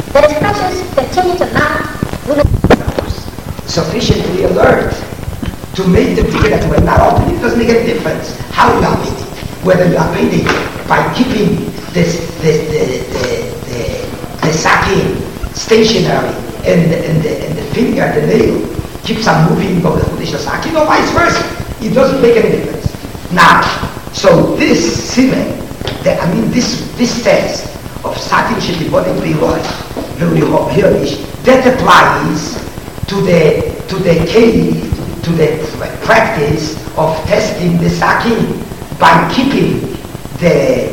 that his precious continue to mount with sufficiently alert to make them figure that we're not open. It doesn't make any difference how you are painting. Whether you are painting by keeping the sacking stationary and the finger, the nail, keeps on moving over the foundation of sacking, or vice versa. It doesn't make any difference. Now, so this simen, this test of sacking should be body that applies to the practice of testing the sacking by keeping the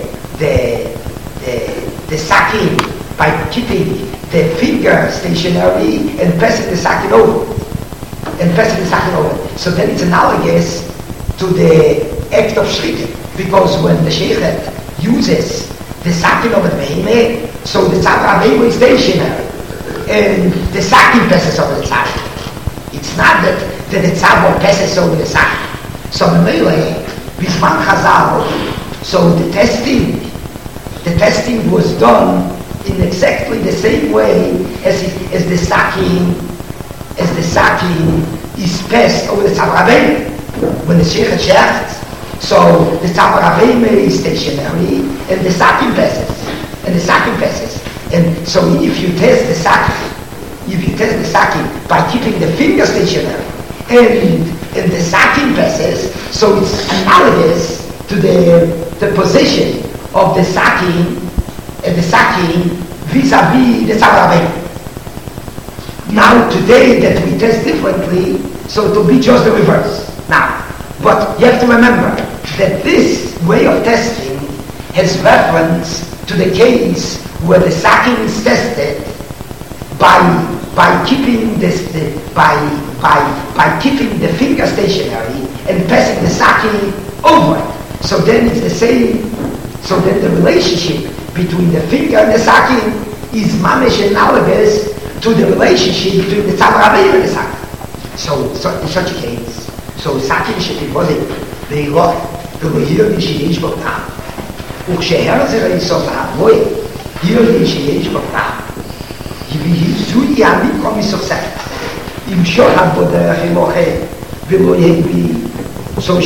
sacking, by keeping the finger stationary and passing the sacking over. So then it's analogous to the act of shritik, because when the sheikhet uses the sacking of the behemah, so the tzavra is stationary and the sacking passes over the tzavra. It's not that the tzavra passes over the sacking. So the melee, bisman chazal, so the testing was done in exactly the same way as the sacking is passed over the tzavra behemah. When the sheikhet shechts, so the tzavra behemah is stationary and the sacking passes. And so if you test the sacking by keeping the finger stationary and the sacking passes, so it's analogous to the position of the sacking vis-a-vis the tzavra behemah. Now today that we test differently, so it will be just the reverse. Now, but you have to remember that this way of testing has reference to the case where the sacking is tested by keeping keeping the finger stationary and passing the sacking over it. So then it's the same. So then the relationship between the finger and the sacking is mamish analogous to the relationship between the tzavra behemah and the sacking. So in such a case, so sacking should be body very low. Here is שיש בו טעם. וכשהרצר היסוד העבוי, here is שיש בו טעם. והזוי המיקרו מסוכסכת. אם שוחד בו דרך המוחה, ולא יהי so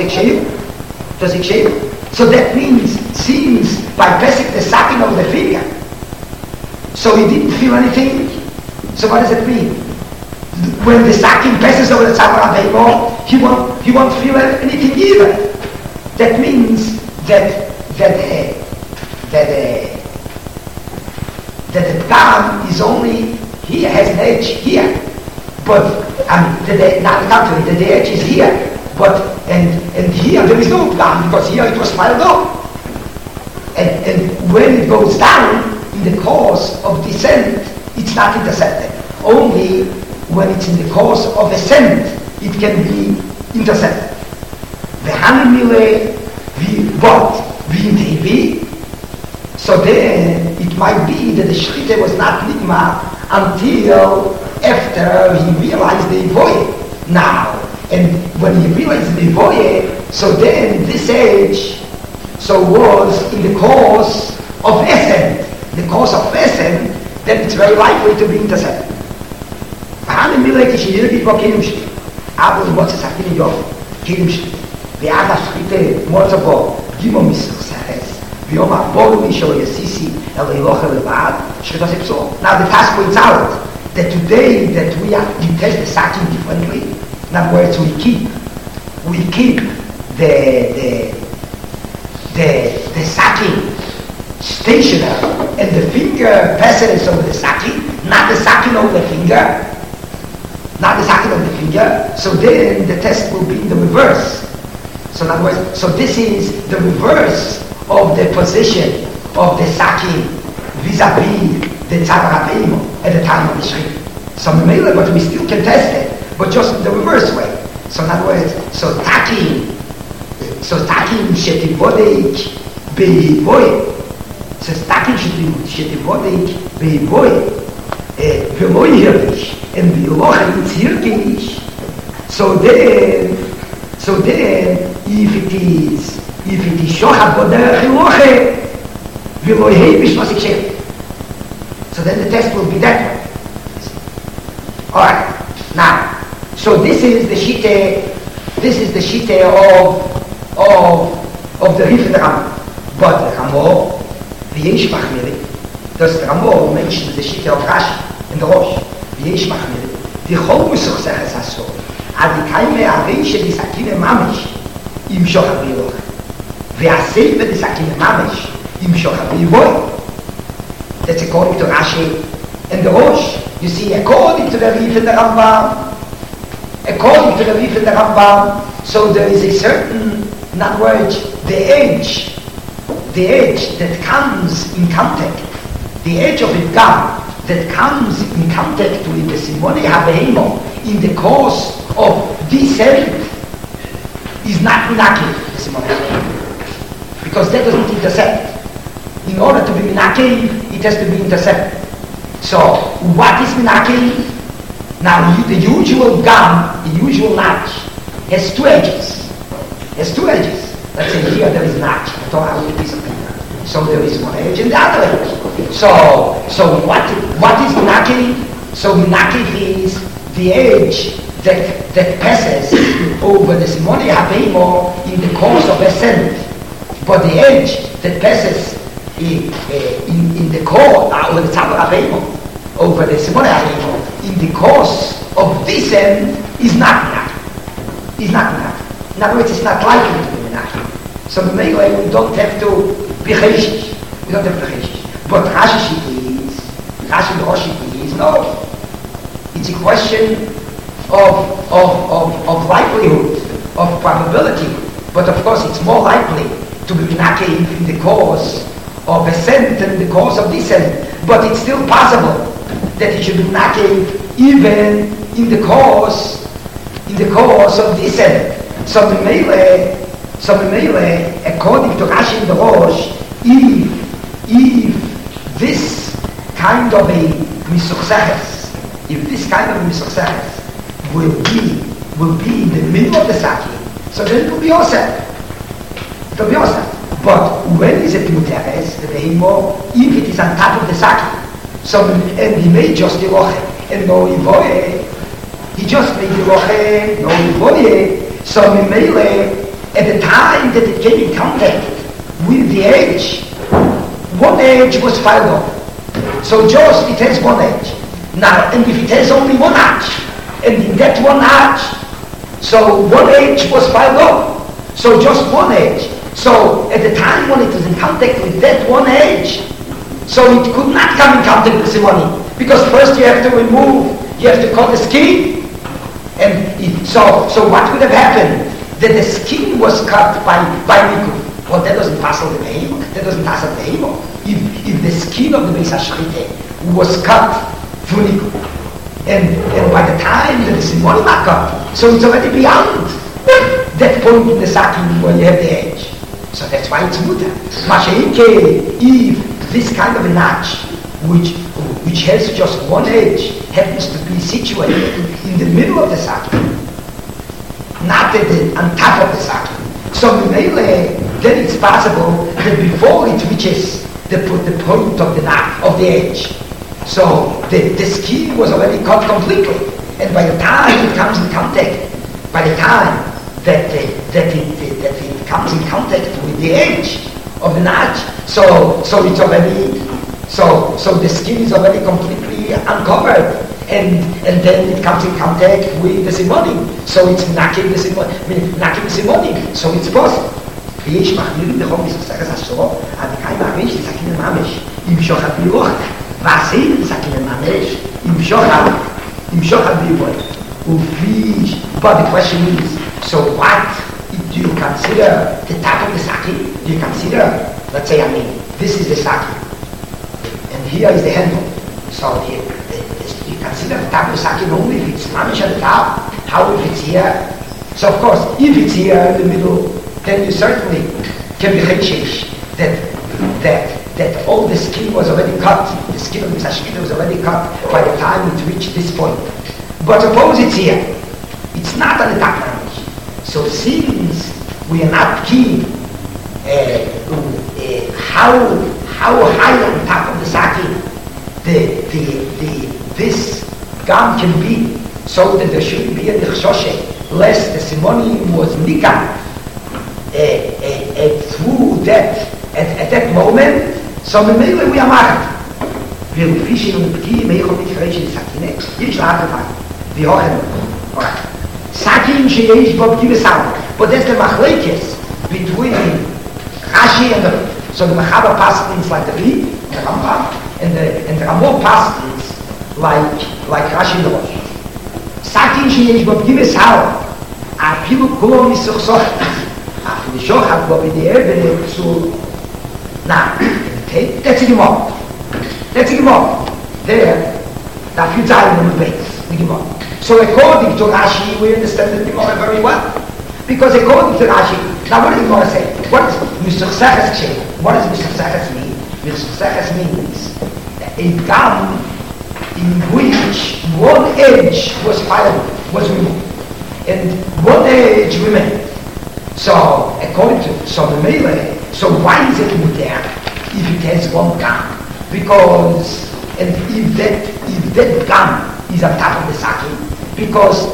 So that means, since by passing the sacking of the finger, so he didn't feel anything. So what does it mean? When the sacking passes over the tzavra behemah, he won't feel anything either. That means that the ptam is only here, has an edge here, but not the contrary, the edge is here, but and here there is no ptam because here it was piled up, and when it goes down in the course of descent, it's not intercepted. Only when it's in the course of ascent, it can be intercepted. So then it might be that the shchita was not nigma until after he realized the ivoye. Now, and when he realized the ivoye, so then this age was in the course of ascent. The course of ascent, then it's very likely to be intercepted. Aber what's a sakhin in your kilim shli. Ve'ad hashchite moza bo gimo misachseres. Ve'om ha'bolu misho yasisi el elocha levad shchitas ipso. Now the task points out that today that we test the sakhin differently. In other words, we keep the sakhin stationary and the finger passes over the sakhin, not the sakhin over the finger. Not the sacking of the finger, so then the test will be in the reverse. So in other words, so this is the reverse of the position of the sacking vis-a-vis the tzavra behemah at the time of the shchita. So but we still can test it, but just in the reverse way. So in other words, so tacking shetivodek behivoye. So tacking shetivodek behivoye. And the locha is here, so then if it is shochad boderech locha, v'lo heibish masik shem. So then the test will be that way. Alright, now, so this is the shite of the Rif and the Rambam. But the Rambam, v'yesh machmiri, das Rambam mentions the shite of Rashi in the Rosh, v'yesh machmiri, the whole Musuch Seches HaSor, adi kaime areiche di sakine mamish, im shoch ha-biloch, ve'aseive di sakine mamish, im shoch ha-biloch. That's according to Rashi and the Rosh. You see, according to the Rif and the Rambam, so there is a certain, in other words, the edge that comes in contact, the edge of a gum that comes in contact with the Simone Habeimo in the course of descent is not Minaki, the Simone Habeimo. Because that doesn't intersect. In order to be Minaki, it has to be intercepted. So, what is Minaki? Now, the usual gum, the usual notch, has two edges. Let's say here there is a notch. I thought I would piece of paper. So there is one edge and the other edge. So what is Minaki? So Minaki is the edge that passes over the Simone Habeimo in the course of ascent. But the edge that passes in the core, over the top of Habeimo, over the Simone Habeimo, in the course of descent is not Minaki. In other words, it's not likely to be Minaki. So maybe we don't have to be Cheshish. But Rashi is, no. It's a question of likelihood, of probability. But of course, it's more likely to be Minaki in the course of ascent than in the course of descent. But it's still possible that it should be Minaki even in the course of descent. So the Mele, according to Rashi and the Rosh, if this kind of a Misuch Seches will be in the middle of the Saki, so then it will be Yosef. But when is it Muteres, the Behemo, if it is on top of the Saki? So, and he made just the Roche, and no Ivoye, he just made the Roche, no Ivoye. So Mimele, at the time that it came in contact with the edge, one edge was filed off. So just it has one edge. Now, and if it has only one arch, and in that one arch, so one edge was filed off. So just one edge. So at the time when it was in contact with that one edge, so it could not come in contact with Simoni. Because first you have to cut the skin. And so what would have happened? That the skin was cut by Niku. Well, that doesn't pass the behemoth. If the skin of the Beis HaShrite was cut through Niku, and by the time that the Simoni was cut, so it's already beyond that point in the Saki where you have the edge. So that's why it's muta. Masheike, if this kind of a notch, which has just one edge, happens to be situated in the middle of the Saki, not on top of the Saki. So then it's possible that before it reaches the point of the knot, of the edge, so the skin was already cut completely. And by the time it comes in contact, by the time that it comes in contact with the edge of the notch, so it's already, so the skin is already completely uncovered, and then it comes in contact with the Simoni, so it's knocking the Simoni, so it's possible. ויש מחמירים בכל מסכת השור, הדקאי מאמש לסכין הממש, עם שוחד בירוח, ועשים לסכין הממש, עם שוחד בירוח. But the question is, so what do you consider the top of the saki? Do you consider, let's say, this is the saki, and here is the handle. So you consider the top of the saki only if it's mamish at the top. How if it's here? So of course, if it's here in the middle, then you certainly can be cheshish that all the skin was already cut. The skin of the sashkita was already cut by the time it reached this point. But suppose it's here. It's not on the top mamish. So since we are not keen how high on top of the saki this gam can be so that there shouldn't be a nichshoshe, lest the simonim was nikah through that, at that moment, so memele we are marked. Wir fischen und Pki, meichel mit Reichen Sakine, ich lade mal, wir hören. Sakin sheyesh bo Pki besau, but that's the machlekes between Rashi and the, so the Mechaber pastors like the Ri, the Rambam, and the Ramon pastors like Rashi and the Rosh. Sakin sheyesh bo Pki besau, a pilu kulom misuchsoch, a nishochav bo b'di ebene zu, now, that's a Gemara. Let's get more. There, a few times on the base, the Gemara. So according to Rashi, we understand the Gemara very well. Because according to Rashi, now what does the Gemara say? What does Mishach Seches say? What does Mishach Seches mean? Mishach Seches means a gam in which one edge was removed, and one edge remained. So according to the Mele, so why is it there if it has one gam? Because, and if that gum is on top of the saki, because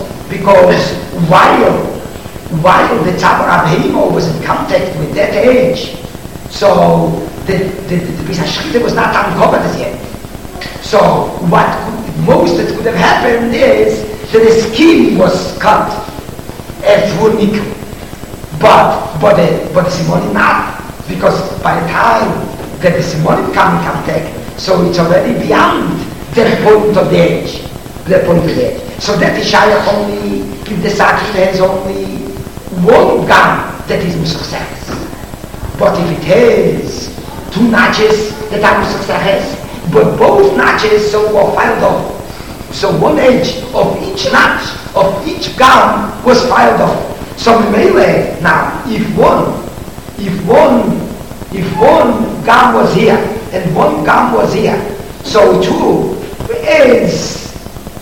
while the Tabor Abheimo was in contact with that edge, so the Bisashchita was not uncovered as yet. So what most that could have happened is that the skin was cut through nickel, but the Simoni not, because by the time that the Simonim come in contact, so it's already beyond that point of the edge. So that is Shayach only if the Sakin has only one gum that is Musachseches. But if it has two notches that are Musachseches, but both notches so were filed off. So one edge of each notch of each gum was filed off. So Mele, now if one gum was here and one gum was here, so too as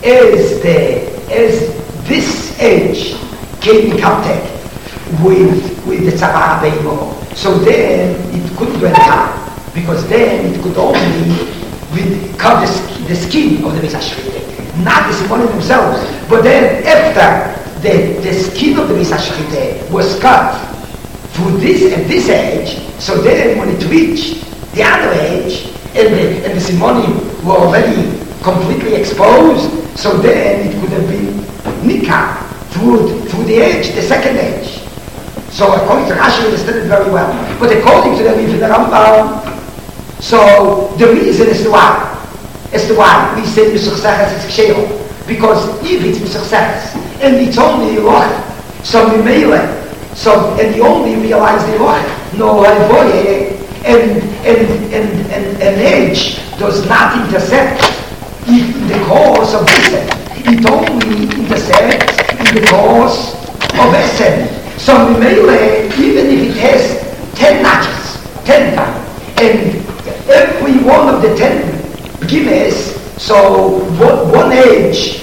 this edge came in contact with the Tzavah Beimo, so then it couldn't go down, because then it could only cut the skin of the Misashchite, not the Simonim themselves. But then after the skin of the Misashchite was cut through this and this edge, so then when it reached the other edge, and the Simonim were already completely exposed, so then it could have been Nikah through the edge, the second edge. So according to Rashi, we understood it very well. But according to the Rambam, so the reason as to why we say Mishach Seches is Ksheho, because if it's Mishach Seches and it's only Eloch, so Mimele, so, and you only realize the Eloch, no Avoye, and an edge does not intersect in the course of Essen. It only intersects in the course of Essen. So Mimele, even if it has 10 notches, 10 times, and every one of the 10 gives, so one edge,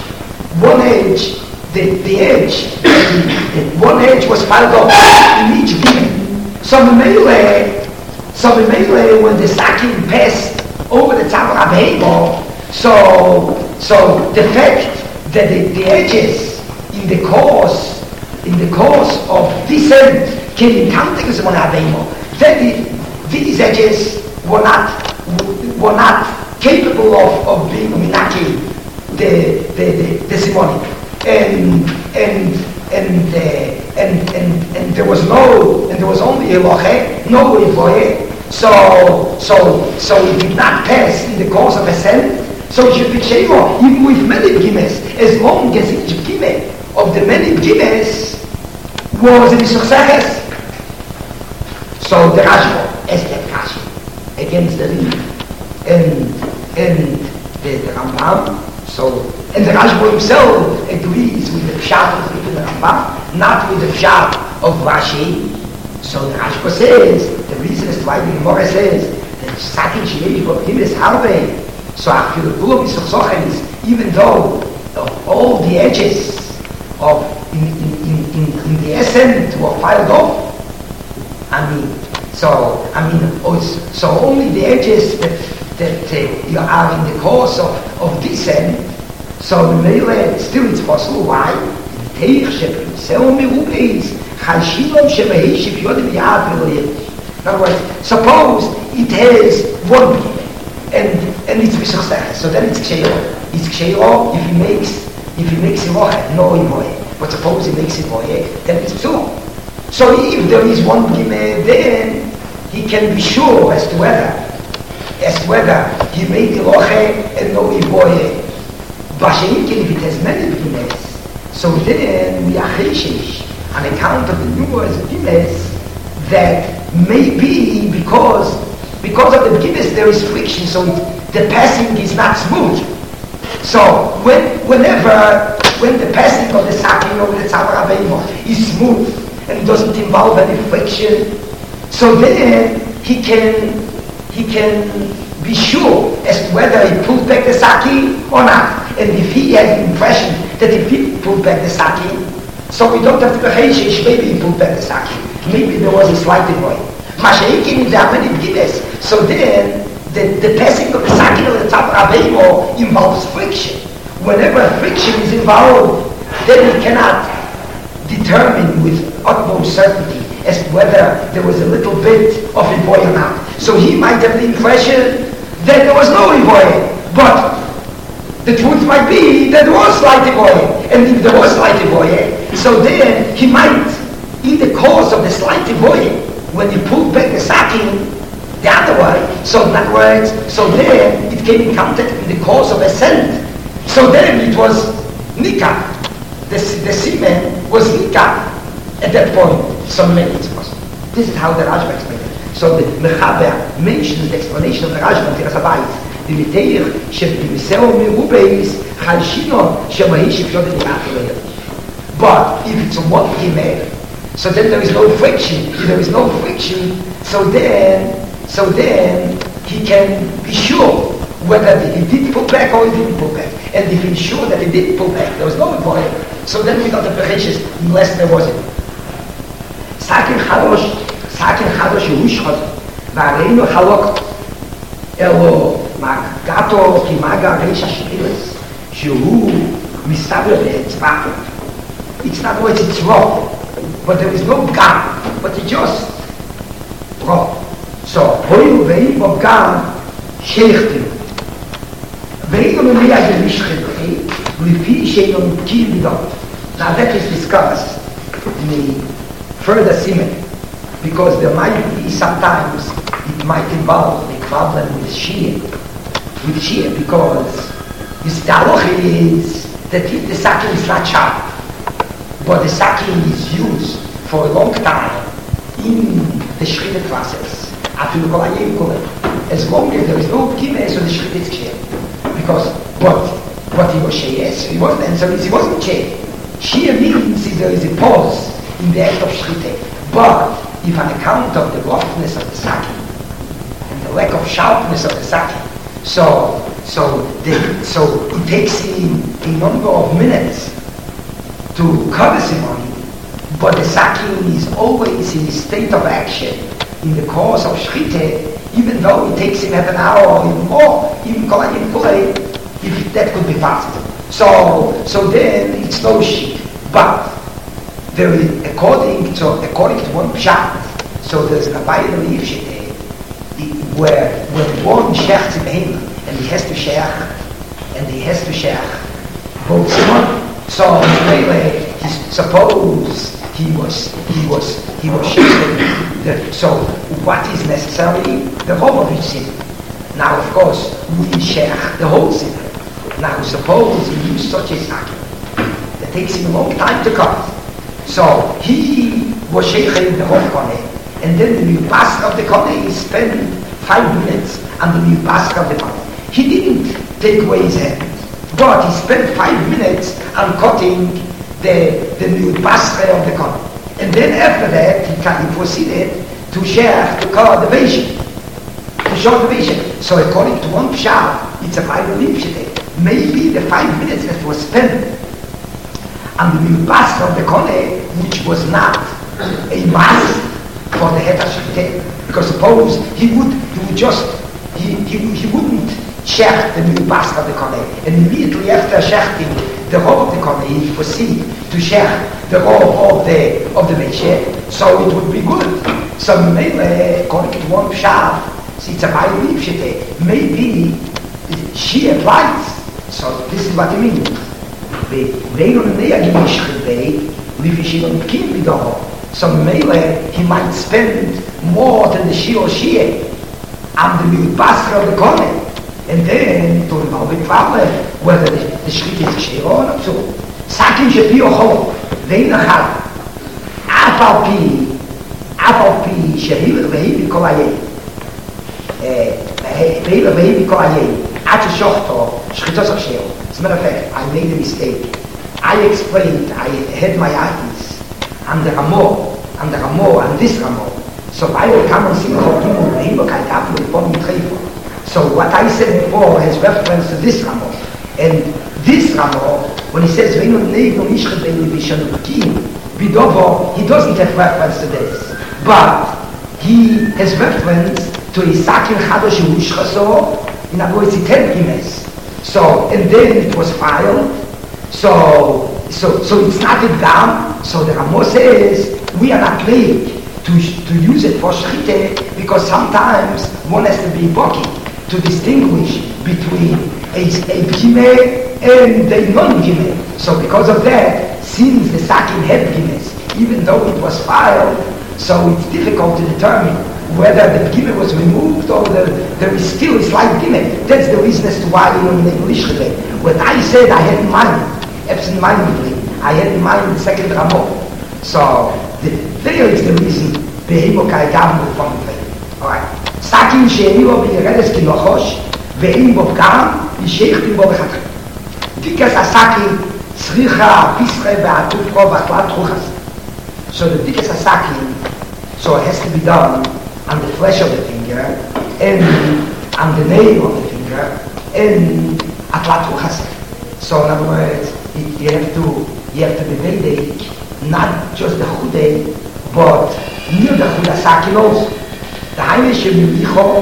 the edge, one edge was filed off in each given. So Mimele, when the Sakin passed over the Tzavor Abheimo, so the fact that the edges in the course of this end came in contact with one Abheimo, that these edges were not capable of being minaki the Simonim, and there was only Elohe, no Evoye. So it did not pass in the course of ascent. So it should be Shevo, even with many Gimes, as long as each Gime of the many Gimes was in Mishach Seches. So the Rashi, as that Rashi, against the Ri, and the Rambam, so, and the Rashi himself agrees with the Pshat of the Rambam, not with the Pshat of Rashi. So the Rashi says, the reason is why the Gemara says that Sakin Sheish Bo Pkim is Harbe. So after the Gula Misach even though all the edges of in the essence were filed off, so only the edges that you are in the course of descent, so still it's possible. Why? In other words, suppose it has one beam and it's Mishachsech, so then it's Ksheiro. It's Ksheiro if he makes Ivohe, no Ivohe. But suppose he makes Ivohe, then it's Psulo. So if there is one beam, then he can be sure as to whether he made Ivohe and no Ivohe. Basheikin, if it has many beams, so then we are Cheshish on account of the numerous beams that may be because of the beginners there is friction, so the passing is not smooth. So when the passing of the sakin over the tzavor aveimo is smooth and doesn't involve any friction, so then he can be sure as to whether he pulled back the sakin or not. And if he has the impression that if he pulled back the sakin, so we don't have to be cheshish, maybe he pulled back the sakin. Maybe there was a slight delay. Masha'ekin, there are many beginners. So then, the passing of the sakin of the tzavor aveimo involves friction. Whenever friction is involved, then we cannot determine with utmost certainty as to whether there was a little bit of ivoy or not. So he might have the impression that there was no ivoy, but the truth might be that there was slight ivoy. And if there was slight ivoy, so then he might, in the course of the slight ivoy, when he pulled back the sakin the other way, so in other words, so then it came in contact in the course of ascent. So then it was nikah. The semen was nikah at that point. So many it's possible. This is how the Rashba explains it. So the Mechaber mentions the explanation of the Rashba in Tiras Habayis. The Miteir שבמסרו מרובייס חלשינו שמהי שפשוט נראה כלומר. But if it's a one email, so then there is no friction. If there is no friction, so then he can be sure whether he did pull back or he didn't pull back. And if he's sure that he did pull back, there was no avoid, so then we got the perishis unless there was it. Sakin Chadosh Yehushchot Vareinu Halok Elo Magato Kimaga Reisha Shmilas Shehu Mistaber Be'etzvah. It's not what it's wrong, but there is no gam, but it's just wrong. So, Hoyu Ve'im Bo Gam Sheichtim Ve'im Mea Yemishchedei Lifi Sheino Mitkim Bidot. Now that is discussed in the further siman, because there might be sometimes it might involve a problem with Shia, because his halacha is that if the sakin is not sharp, but the sakin is used for a long time in the shchita process, as long as there is no kime, so the shchita is clear. Because what he was sheyes, he wasn't, and so he wasn't clear. Shia means there is a pause in the act of shchita. But if on account of the roughness of the sakin and the lack of sharpness of the sakin, so it takes him a number of minutes to cover ceremony, but the sakin is always in a state of action in the course of shchita, even though it takes him half an hour or even more, even kolayim kulay, if that could be faster. So then it's no shit. But there is, according to one pshat, so there's a Abayim Yivshit where when one shechts in him and he has to shech both simon. So suppose he was shechting. So what is necessary? The whole of each simon. Now of course we shech the whole simon. Now suppose he used such a sakin that takes him a long time to cut. So he was sheikhing the whole kone, and then the miyubasra of the kone, he spent 5 minutes on the miyubasra of the kone. He didn't take away his hand, but he spent 5 minutes on cutting the miyubasra of the kone. And then after that, he proceeded to share to cut the vision, to show the vision. So according to one pshat, it's a Bible lipshite. Maybe the 5 minutes that was spent and the miyubasra of the kone, which was not a mass for the head of shchita, because suppose he wouldn't shecht the new basket the kone. And immediately after shechting the robe of the kone, he proceed to shecht the robe of the Meshech, so it would be good. So maybe according to one pshat, it's a Bible shite. Maybe she applies. So this is what it means. So maybe he might spend more than the Shio Shie and the Milbasra of the Kohen. And then, to know the problem, whether the Shrit is Shio or not so. Sakin Shepio Ho, Veinachad, Apalpi, Shehil, Vehibi Kolaye, Vehibi Kolaye, Ati Shochto, Shritos of Shio. As a matter of fact, I made a mistake. I explained, I had my eyes on the Ramah, and this Ramah. So I will come and sing Chokim So what I said before has reference to this Ramah. And this Ramah, when he says, he doesn't have reference to this. But he has reference to Isakin Chadosh Ushchaso, in other words, it had Gimes. So, and then it was filed. So it's not a dam. So the Ramah says, we are not laid to use it for shchite, because sometimes one has to be bucky to distinguish between a b'gime and a non-b'gime. So because of that, since the sakin had b'gimes, even though it was filed, so it's difficult to determine whether the b'gime was removed or there is still a slight b'gime. That's the reason as to why what I said I had in mind, absent-mindedly, I had in mind the second Ramah. So there is the reason Behemokai Gam from the Alright. Sakin Sheio Beredes Kilochosh, Veim Bob Gam, Yishech Bob Hatri. Dikas Asaki, Sricha, Pisre, Beatufro, Batlat Ruchas. So the Dikas Asaki, so it has to be done on the flesh of the finger, and on the nail of the finger, and Atlat Ruchas. So in other words, you have to be very not just the Chude, but near the Chudasaki also. The Heimish Milicho,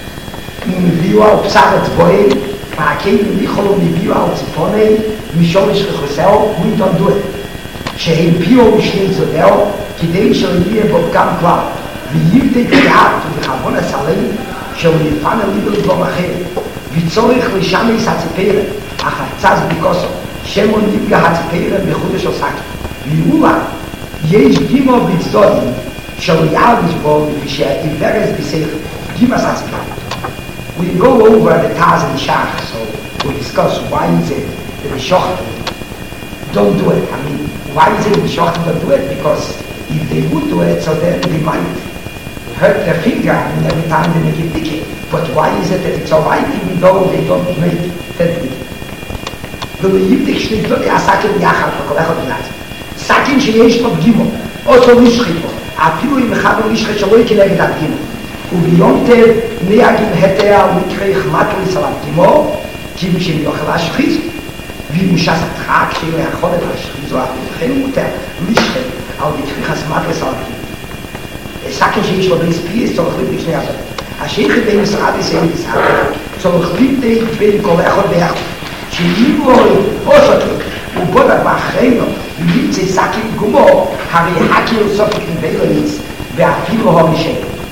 Miliu al Psaret Boy, Ma'akei Milicho, Miliu al Tzipone, Mishorish Rechosel, we don't do it. Shehem Pio Mishnei Zodel, Kidei Shoyie Bob Gam Klar, V'yivdei Kiyat, V'chavon HaSalei, Shoyifan HaLibel V'omachem, V'tzorich L'shamei Satzipere, Achatzaz Bikoso, Shemon Nivga Hatzipere, V'chudesh Osaki. Viula, יש גימו בצדודים, shall יעבש בו ושהעיברס בסך גימה סצפה. We go over the Taz and Shach, so we discuss why is it that the Shochten don't do it. I mean, why is it the Shochten don't do it? Because if they would do it, so then they might hurt their finger and every time they make it picky. But why is it that it's alright even though they don't make that picky? ולהיבדיק שניתו לעסקים יחד וכל אחד בלעד. סכין שיש לו פגימו, אותו נשחיתו, אפילו אם אחד לא נשחית שלא יקלגת על פגימו. וביונטב נהגים התר מקריך מטריס על הפגימו, כי מי שיוכל להשחיז, ואם הוא שס התחק שלא יכול להשחיז, או לכן הוא מותר לשחית על מקריך מטריס על הפגימו. סכין שיש לו בייס פייס, צורך ליבדיק שני הזאת. השייך בין משרד ישראל בסעד, צורך ליבדיק בין כל אחד ביחד. שאם הוא עושתי, הוא בוא דבר אחרינו, וימצא סכין גומו, הרי הכיר סופק נבלויץ, ואפילו הורישי.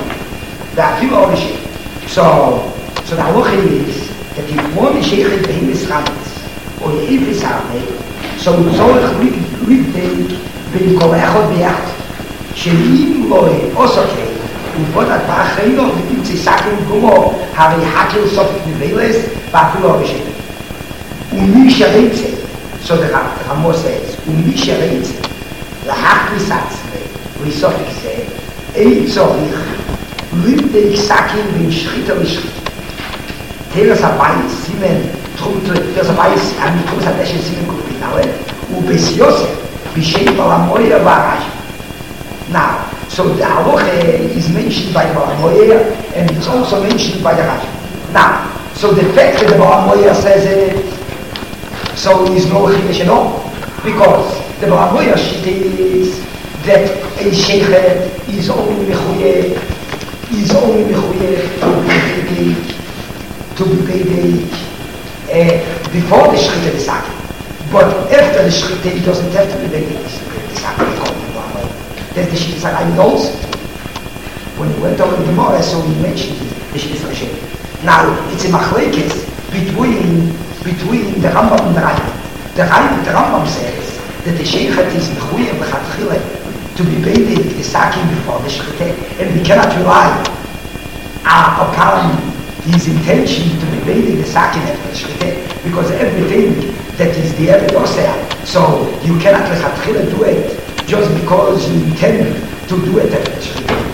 So the halacha is that if one is sheikhet behimis chametz, or ifis harmei, so הוא צורך לבדק בין כל אחד ביחד, שאם לא עושתי, הוא בוא דבר אחרינו, וימצא סכין גומו, הרי הכיר סופק נבלויץ, ואפילו הורישי. ומי שרצה, so the Ramah says, ומי שרצה, להכניס עצמי, ויסופק זה, אין צורך, לבדק סכין בין שחיתה לשחיתה. תרס הבייס, סימן, תרס הבייס, אני תרס הדשן סימן קופינאוה, ובסיוסף, בשם בלמויה והרשם. Now, so the halacha is mentioned by the Balamoya, and it's also mentioned by the Rasham. Now, so the fact that the Balamoya says it, so is no chidesh at all, because the Balamoya shita is that a sheikhet is only mechuyev to to be paid before the Shechita the Saki. But after the Shechita, he doesn't have to be paid the Saki. That's the Shechita Sarai also. When he went over the Gemara, so he mentioned the Shechita Sarai. Now, it's a machlekes between the Rambam and the Rambam. The Rambam says that the Shechita is mechuyev b'chatchila to be paid the Saki before the Shechita, and we cannot rely upon his intention to be paid the Saki after the Shechita, because everything that is the Evid. So you cannot do it just because you intend to do it after the Shechita.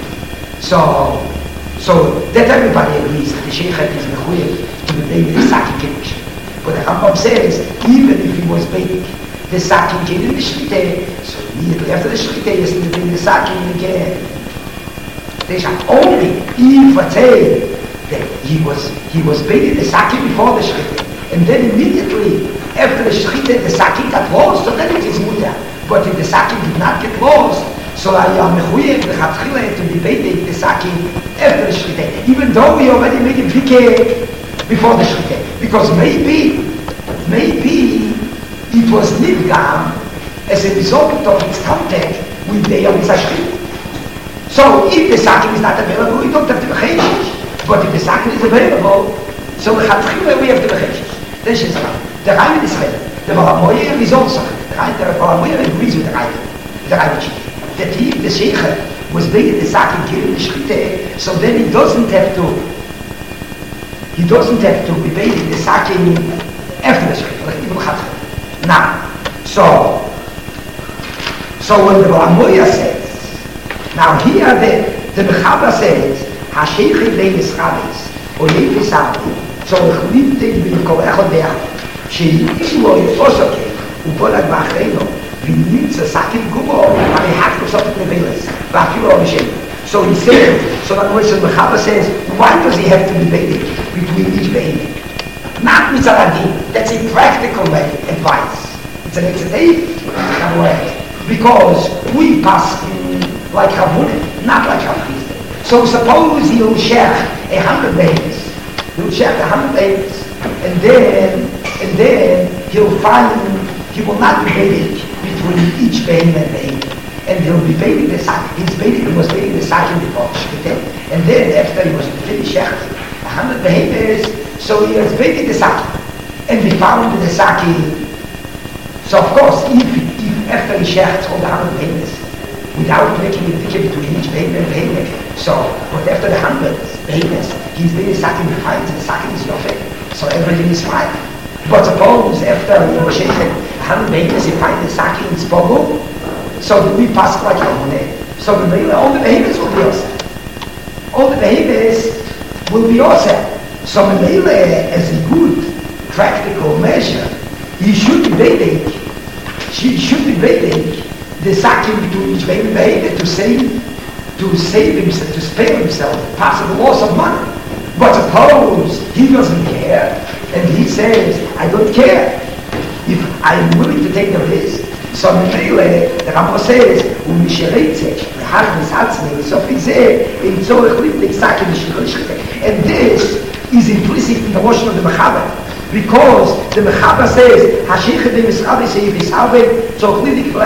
So that everybody agrees that the Sheikhat is mechuyev to be paid the Saki Kiddush. But the Rambam says, even if he was paid the Saki Kiddush in the Shechita, so immediately after the Shechita he has to pay the Saki again. They shall only if I say that he was paid the Saki before the Shechita, and then immediately after the Shechita the Saki got lost, so then it is mutter. But if the Saki did not get lost, so I am mechuyev to be paid the Saki after the Shechita, even though we already made it before the Shechita, because maybe it was nivgam as a result of its contact with the Yom Shechita. So if the Saki is not available, we don't have to be cheshish. But if the Saki is available, so we have to be cheshish. This is the Rambam is right. The Balamoyer is also the Balamoyer agrees with the Rambam. That if the Sheikh was big the Saki given the Shechita, so then he doesn't have to be paid the Saki after the Shechita. Now, so when the Balamoyer says, now here the Mechaber says, HaSheikh Lein Eschavis, or Lein Eschavis, so ich liebte bin kol echad be'echad, she'im lo yifosake, ubolag ba'achreino, v'nimtza sakim gubo, ha'ri hakto sotet neveles, v'afilu o'mishem. So he says, so that when the Mechaber says, why does he have to be paid between each behemoth? Not mitzvah, that's a practical advice. It's an executive way. Because we pass like Ravunim, not like Rav. So suppose he'll share 100 behemoths. He'll share 100 behemoths, and then he'll find he will not be paid between each behemoth and behemoth, and he'll be paying the Saki. He was paying the Saki before Shechita, and then after he was finished 100 behemoths, so he was paying the Saki, and we found the Saki. So of course, if after he shared all the 100 behemoths, without making a difference between each behemoth and behemoth, so but after the 100 behemoths, he's been Saki behind, and the Saki is not fair, so everything is fine. But suppose after he was shared 100 behemoths, he finds the Saki in Spogo, so we pass like Ramoneh. So all the behemoths will be awesome. All the behemoths will be awesome. So as a good practical measure, he should be waiting. She should be waiting the Saki between each behemoth to save himself, to spare himself possible loss of money. But suppose he doesn't care, and he says, I don't care if I'm willing to take the risk. So the Rambam says, and this is implicit in the motion of the Mechaber, because the Mechaber says, HaSheikh Lein Eschavis Yifisave, so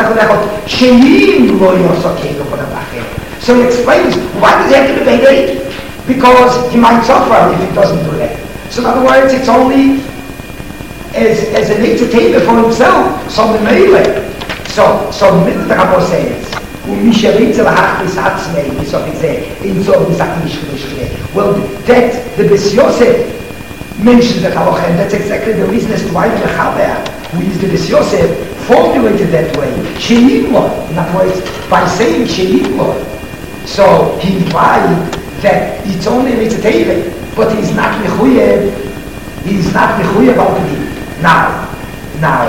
he explains, why does he have to be paid? Because he might suffer if he doesn't do that. So in other words, it's only as an entertainment for himself. So the Meile. So the middle the Rambam says, well, that the Bes Yosef mentions the Halacha, and that's exactly the reason as to why the Mechaber, who is the Bes Yosef, formulated that way. She'imlo, in other words, by saying She'imlo. So he implied that it's only an entertainment, but he's not mechuyev already. Now,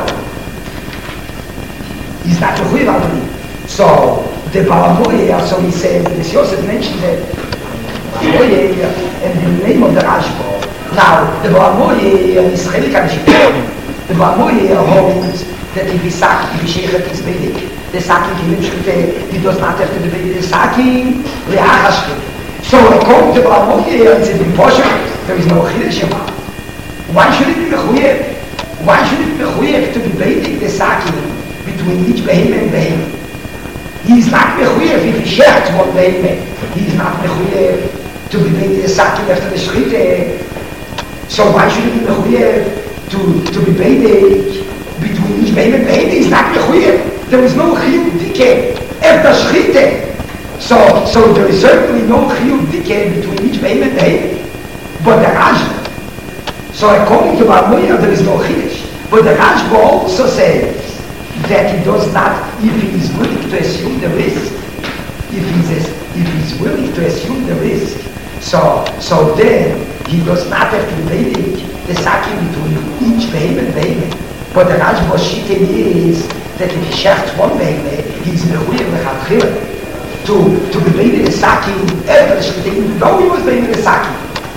he's not mechuyev already. So the Balamoyer, so he says, the Yosef mentioned that and the name of the Rashba. Now, the Balamoyer is chelik HaNeshika. The Balamoyer holds that if he sheichet his bedig, the Saki given Shechita, he does not have to be the Saki le'achashchita. So according to Balamoyer, it's impossible. There is no Chiddush about it. Why should it be mechuyev? Why should it be mechuyev to be baiting the sakin between each behemoth and behemoth? He's not mechuyev if he shares one behemoth. He's not mechuyev to be baiting the sakin after the shchite. So why should it be mechuyev to be baiting between each behemoth and behemoth? He's not mechuyev. There is no chiyuv dike after shchite. So there is certainly no chiyuv dike between each behemoth and behemoth. But the Rashba, so according to Barmoya, there is no Chiddush. But the Rashba also says that he does not, if he is willing to assume the risk, if he's willing to assume the risk, so then he does not have to be the sakin between each behemoth and behemoth. But the Rashba's shita is that if he shafts one behemoth, he's mechuyev lechatchila to be the sakin after the shita, though he was the sakin.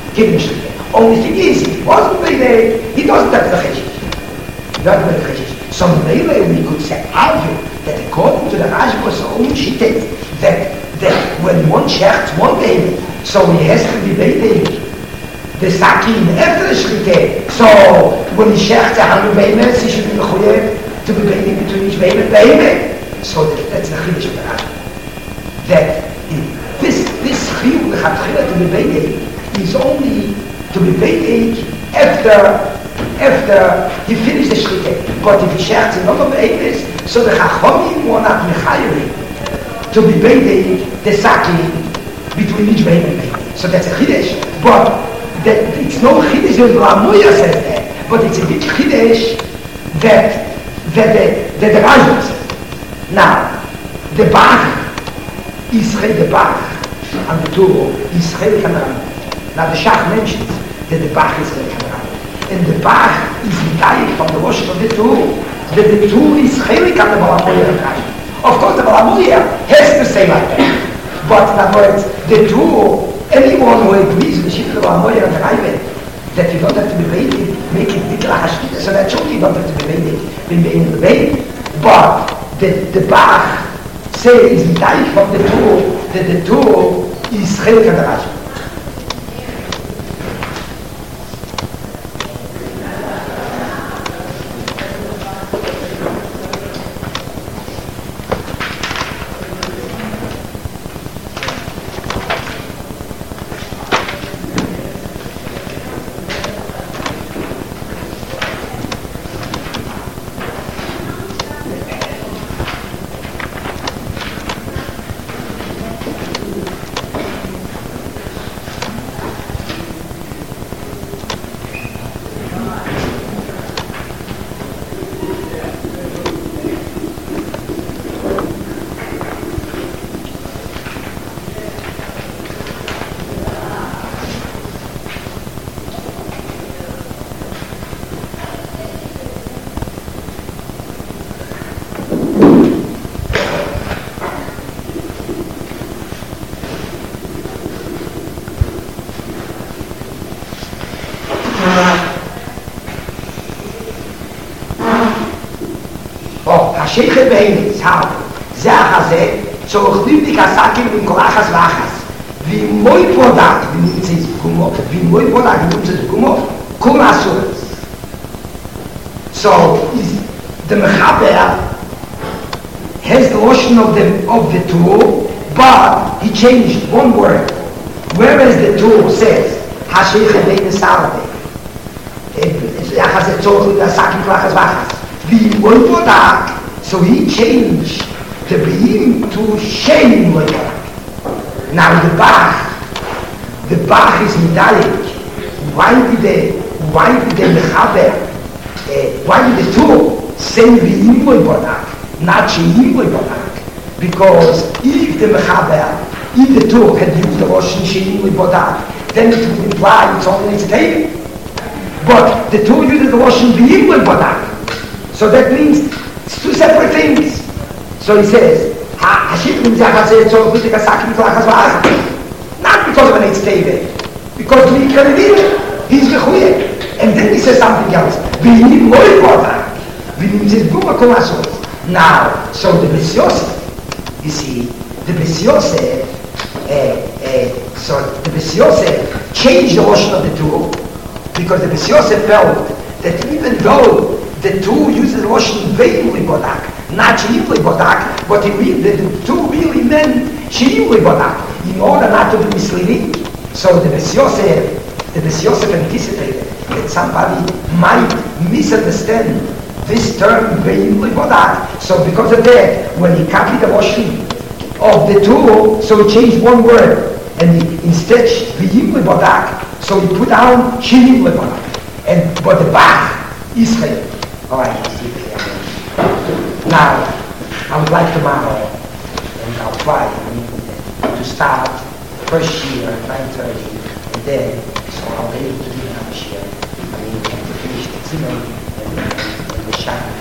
Only thing is, if he wasn't there, he doesn't have the cheshish. So maybe we could say, argue that according to the Rashba's own shittet, that when one shechts one behemoth, so he has to be baiting the sakin after the shchite. So when he shechts 100 behemoths, he should be mechuyev to be baiting between each behemoth. So that's the chiddush of the Rashba. That this chiyuv lechatchila to be baiting is only to be baiting after he finished the shchite. But if he shechts another behemoth, so the chachomim were not mechayev to be baiting the sakin between each behemoth. So that's a chiddush. But it's no chiddush that Ramoya says that. But it's a big chiddush that the Rashba says. Now, the Bach, Israel the Bach, and the Torah, Israel Kanaran. Now the Shach mentions that the Bach is Israel Kanaran. And the Bach is dying from the Rosh of the Torah. That the Torah is Chelik on the Balamoya and Rashi. Of course the Balamoya has to say like that. But in other words, the Torah, anyone who agrees with the Shita of Balamoya and Rashi, that you don't have to be baited, make it Dikla Hashkita, so that's only you don't have to be baited, But the Bach says dying from the Torah, that the Torah is Chelik on the Rashi. השייכת בהינץ, זה החזה, שאוכלים תקסקים עם כל אחס ואחס. ועם מוי פרודק, ועם מוי פרודק, כל הסורס. So, the Mechaber has the ocean of the Torah, but he changed one word. Whereas the Torah says, השייכת בהינץ הרבה. החזה צורך תקסקים כל אחס ואחס. ועם מוי פרודק, so he changed the being to shame Moyrak. Now the Bach is medallic. Why did the Mechaber, why did the Torah say being Moyrak, not shame Moyrak? Because if the Mechaber, if the Torah had used the Russian shame Moyrak, then it would imply it's only its table. But the Torah used the Russian being Moyrak. So that means it's two separate things. So he says, not because of an eighth table, because we can read it, he's mechuyev. And then he says something else. We need more important. We need this Buma Komasos. Now, so the Bes Yosef, you see, the Bes Yosef, so the Bes Yosef changed the Lashon of the two, because the Beis Yosef felt that even though the two uses Lashon Ve'im Libodak, not She'im Libodak, but the two really meant She'im Libodak, in order not to be misleading. So the Beis Yosef anticipated that somebody might misunderstand this term Ve'im Libodak. So because of that, when he copied the Lashon of the two, so he changed one word, and instead Ve'im Libodak, so he put down She'im Libodak. But the Bach, Israel. Alright, now, I would like tomorrow, and I'll try to start first year at 9:30, and then, so I'll be able to do another year. To finish the Zimmer and the Shana.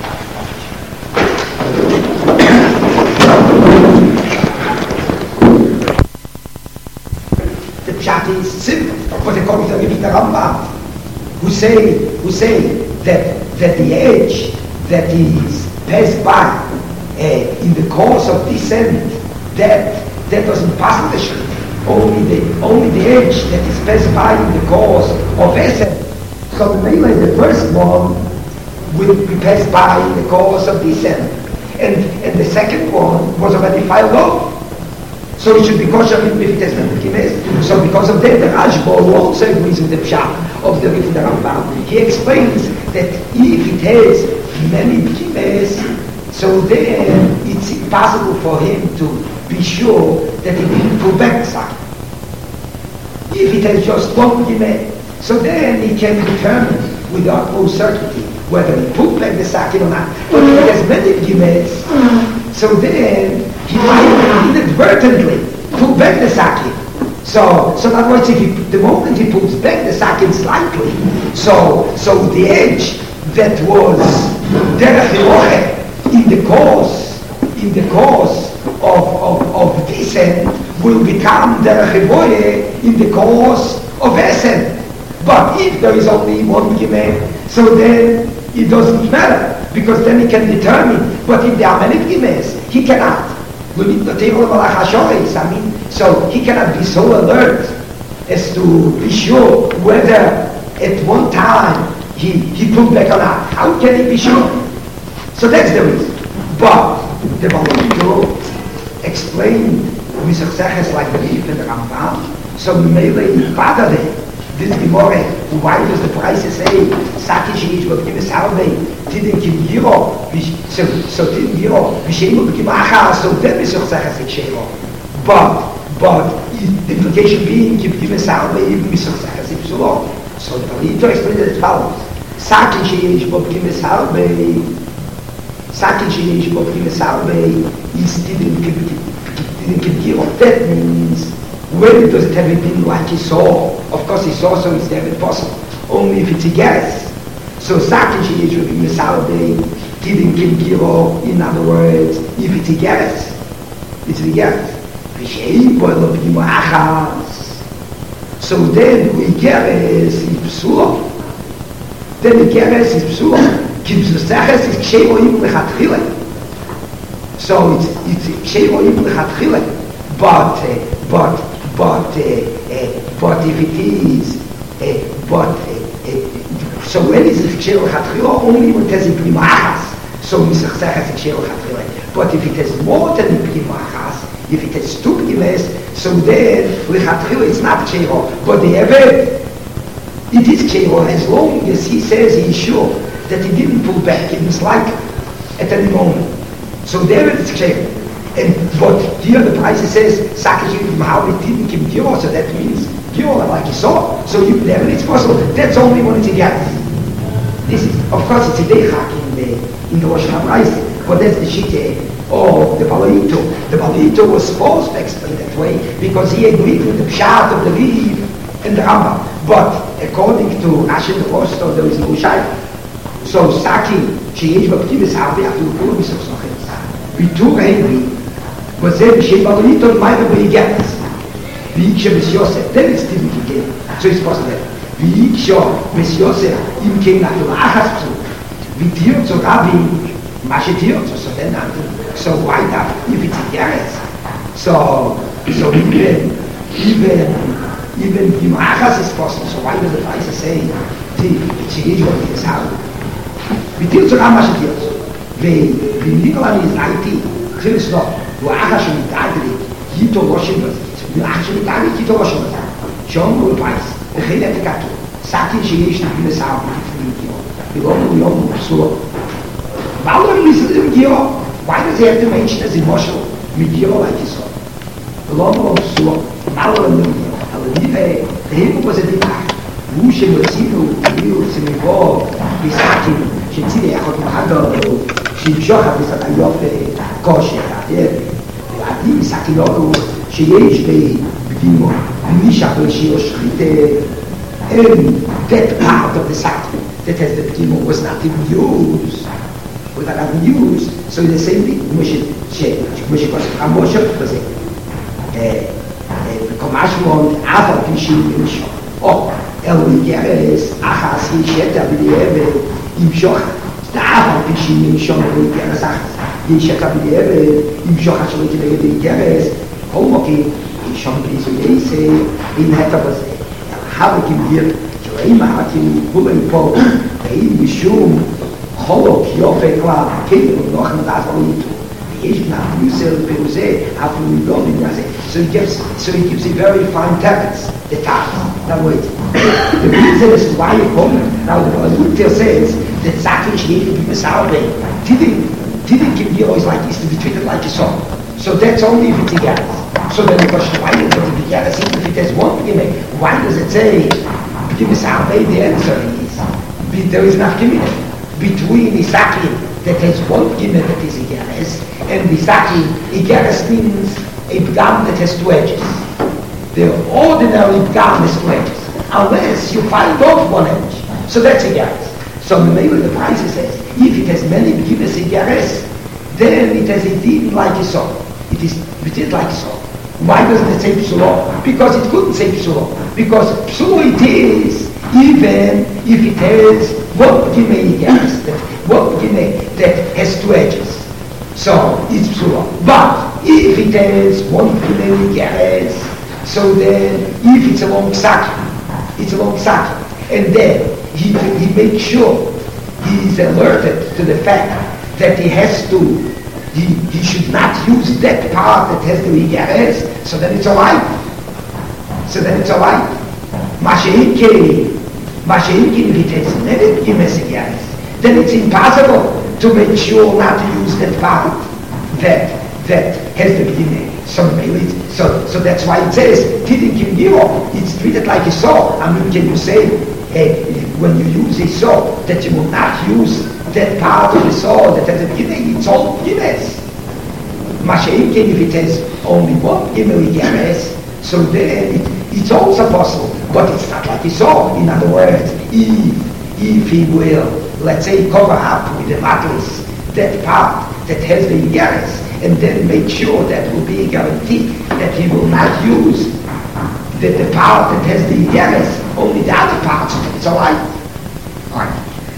The Pshat is simple, but according to the Rambam, who say that the age that is passed by in the course of descent, that doesn't pass the Shrit. Only the age that is passed by in the course of ascent. So the first one will be passed by in the course of descent, and the second one was already filed off. So it should be kosher if it has been Kimes. So because of that, the Rashba also agrees with the Pshat of the Rambam. He explains that if it has many Kimes, so then it's impossible for him to be sure that he didn't pull back the sack. If it has just one Kimes, so then he can determine with the utmost certainty whether he pulled back the sack or not. But if it has many Kimes, so then he might inadvertently pull back the sakin. So in other words, the moment he pulls back the sakin slightly, so the edge that was derech in the course of descent will become derech in the course of ascent. But if there is only one Gimeh, so then it doesn't matter, because then he can determine. But if there are many Gimes, he cannot. So he cannot be so alert as to be sure whether at one time he pulled back or not. How can he be sure? So that's the reason. But the Balabito explained Misachseches like the Rif and the Rambam. So we may lay father there. This Gemara, why does the price say Saki Sheish will give us Harvey, Tidin Kim Giro, so Tidin Giro, Vishemu Kimacha, so then Misachseches Shero. But the implication being give us Harvey, Misachseches Ipsulo. So the Balito explained it as follows. Saki Sheish will give us Harvey, Saki Sheish will give us Harvey is Tidin Kim Giro. That means, when does it have been like he saw? Of course he saw, so it's never possible. Only if it's a guess. So Sakin Sheish will be Misalbe, Tidin Kim Giro, in other words, if it's a guess, it's a guess. So then we guess is Psula. Then we guess is Psula. Gives the Saches is Kshevoim Lechatchile. So it's Kshevoim Lechatchile. But if it is, so when is it Kshev Chatchila? Only when it has a Prima Achas. So Misachsech has a Kshev Chatchila. But if it has more than a Prima Achas, if it has two Primas, so then Lechatchila it's not Kshev. But the Eved, it is Kshev as long as he says he is sure that he didn't pull back. It was like at any moment. So there it is Kshev. But here the price says Sakish Mahavi didn't give Giro, so that means Giro like he saw. So there it's possible. That's only when it's a guess. This is, of course, it's a deichak in the Rosh Hashanah, but that's the shite of the Balito. The Balito was supposed to explain that way because he agreed with the Pshat of the Rif and the Rambam. But according to Rashi and the Rosto, there is no Shai. So Saki, Sheish Baptimis Havi, after the Kulam is also Vitur Henry. וזה בשבלית עוד מיילה בהיגנס ויקשה מסיוסף תן סטיבי כגן so it's possible ויקשה מסיוסף אם כן נתנו לאחס פסוק ותירצו רבי מה שתירצו so then so why not if it's a yes so Even Gimachas is possible, so why does the Paisa say, שיש לו תצהר? ותרצו למה שתרצו. וניקולן יזנאיתי, תרצו לו, הוא אחר שמתאגלי, ייתו רושם בזה. הוא אחר שמתאגלי, ייתו רושם בזה. שאומרו לפייס, וכן לתקתו, סעתי שיש נגיד לסער בתפנים גיאו. ולא יום פסולו. Warum ist es im Gio? Why does he have to mention as emotional? Mit Gio like you saw. Warum so? Warum im Gio? Aber die Hebel was it back. Wo she was seen you see me go. He said she see ya hot mahado. She joga with a yofe kosher. Ja, die sagt no she is be begin nicht aber she was schritte that part of the site that has the beginning was not even used. That have been used, so the same thing, Moshe was a Moshe was a commercial other fishing in shop. Oh, Elwigeres, Achas, Sheta, Bilieve, im Shoch, the other fishing in shop, Elwigeres, Achas, Sheta, Bilieve, im Shoch, Elwigeres, Homoki, in Shompi, so they say, in Hetabas, Havakim here, Joema, Hakim, Huben Pop, in Mishum, Holok, Yofe, Klar, Kevin, noch ein Lazarit. Ich nach Brüssel, Peruse, after we build in Brazil. So he gives a very fine tablets, the tablets. Now wait. The reason is why you come. Now the Ballutia says that Zaki Shnevi be Masalbe. Didn't give you always like this to be treated like a song. So that's only if it's a gas. So then the question, why is it to be gas? If it has one gimmick, why does it say give Masalbe? The answer is there is enough gimmick. Between the Saki that has one gimmick that is Igeres and the Saki, Igeres means a pgam that has two edges. The ordinary pgam has two edges, unless you find off one edge. So that's Igeres. So the name of the price says, if it has many gimmick Igeres, then it has a deed like a song. It is like a song. Why doesn't it say Psulo? Because it couldn't say Psulo. Because Psulo it is, even if it has what gimmick that has two edges. So it's psula. But if it has one gimmick, so then if it's a long saki, it's a long saki. And then he makes sure he's alerted to the fact that he has to, he should not use that part that has the Igeres, so then it's alright. So then it's alright. Masha'inke, if it has never gimmick, then it's impossible to make sure not to use that part that has the beginning. So that's why it says Tidin Kim Giro. It's treated like a saw. I mean, can you say when you use a saw that you will not use that part of the saw that has the beginning? It's all gimmicks. Masha'inke, if it has only one gimmick, so then it's also possible, but it's not like a saw. In other words, if he will, let's say, cover up with the matlis that part that has the Igeres, and then make sure that will be a guarantee that he will not use the part that has the Igeres, only the other parts of it. It's alright. Alright.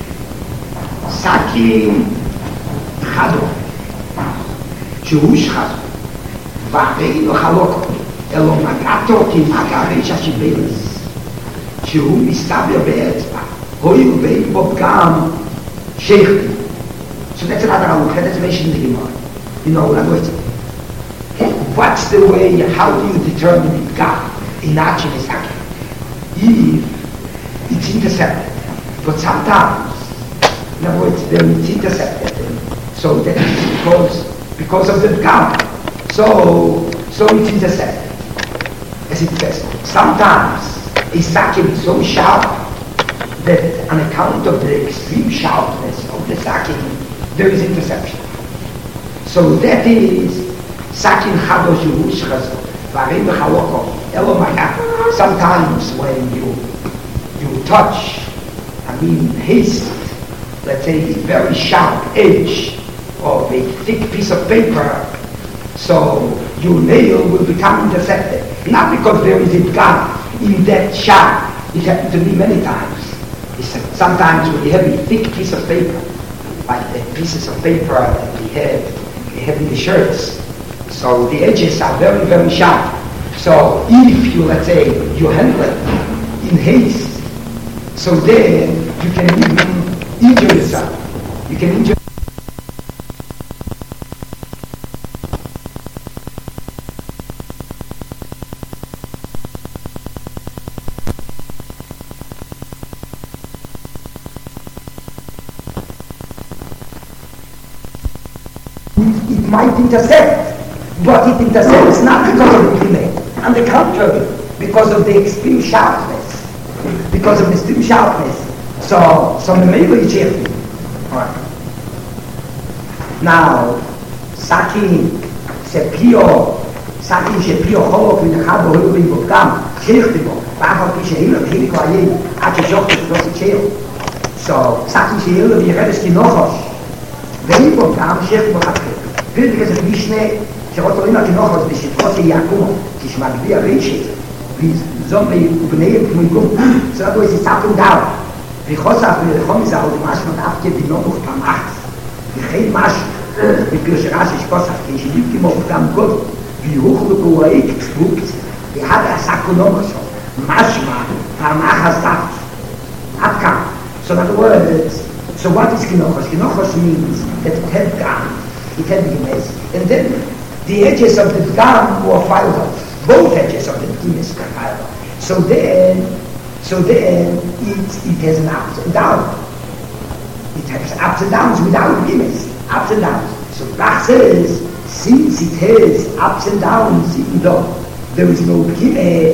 Saki Chado, Jewish Chado, Vareino Chaloko, Elo Magato Kimat Areisha Shibelis, שהוא מסתבר באצבע, הויל ואין בו פגם שייכתי. So that's another halukha, that's mentioned in the Gemara. You know, what's the way, how do you determine the pgam in action is haki? If it's intercepted, but sometimes, in other words, it's intercepted, so that is because of the pgam. So it's intercepted, as it says. Sometimes, a sakin is so sharp that on account of the extreme sharpness of the sakin, there is interception. So that is sakin chadosh yuhush chazo, varim v'chaloko, elo maya. Sometimes when you touch, haste, let's say a very sharp edge of a thick piece of paper, so your nail will become intercepted. Not because there is a pgam in that sharp. It happened to me many times. Sometimes when you have a thick piece of paper, like the pieces of paper that we have in the shirts, so the edges are very, very sharp. So if you, let's say, you handle it in haste, so then you can even injure yourself. You can injure. It might intercept, but it intercepts not because of the delay. On the contrary, because of the extreme sharpness. Because of the extreme sharpness. So the melee is cheerful. Alright. Now, Sakin shepio cholok v'nechabo h'urim v'gam shirchtibo v'achal pi shehilam hilik v'ayim ad sheshoktis v'osi cheil. So, Sakin shehilam v'yechedes kinochos ואיבו גם שייך בחתכם. פילד כזה משנה, שרות רואים הכנוחוס בשפחות יעקומו, כשמגביע רישת, וזומבי ובניהם כמו יקום, סרדו איזה ספון דאו, וחוסף ולחום מזהו דמשמע דאפקה בנומוך פמחס, וכן משהו, בפרשרה ששפוסף, כשליב כמו גם גוד, ויהוך וקוראי כצבוקת, ויחד הסקונומוסו, משמע פמחס דאפק. עד כאן. So in other words, so what is kinochos? Kinochos means that it had gum, it had gimes, and then the edges of the gum were filed off. Both edges of the gimes were filed off. So then it has an ups and downs. It has ups and downs without gimes, ups and downs. So Bach says, since it has ups and downs, even though there is no gime,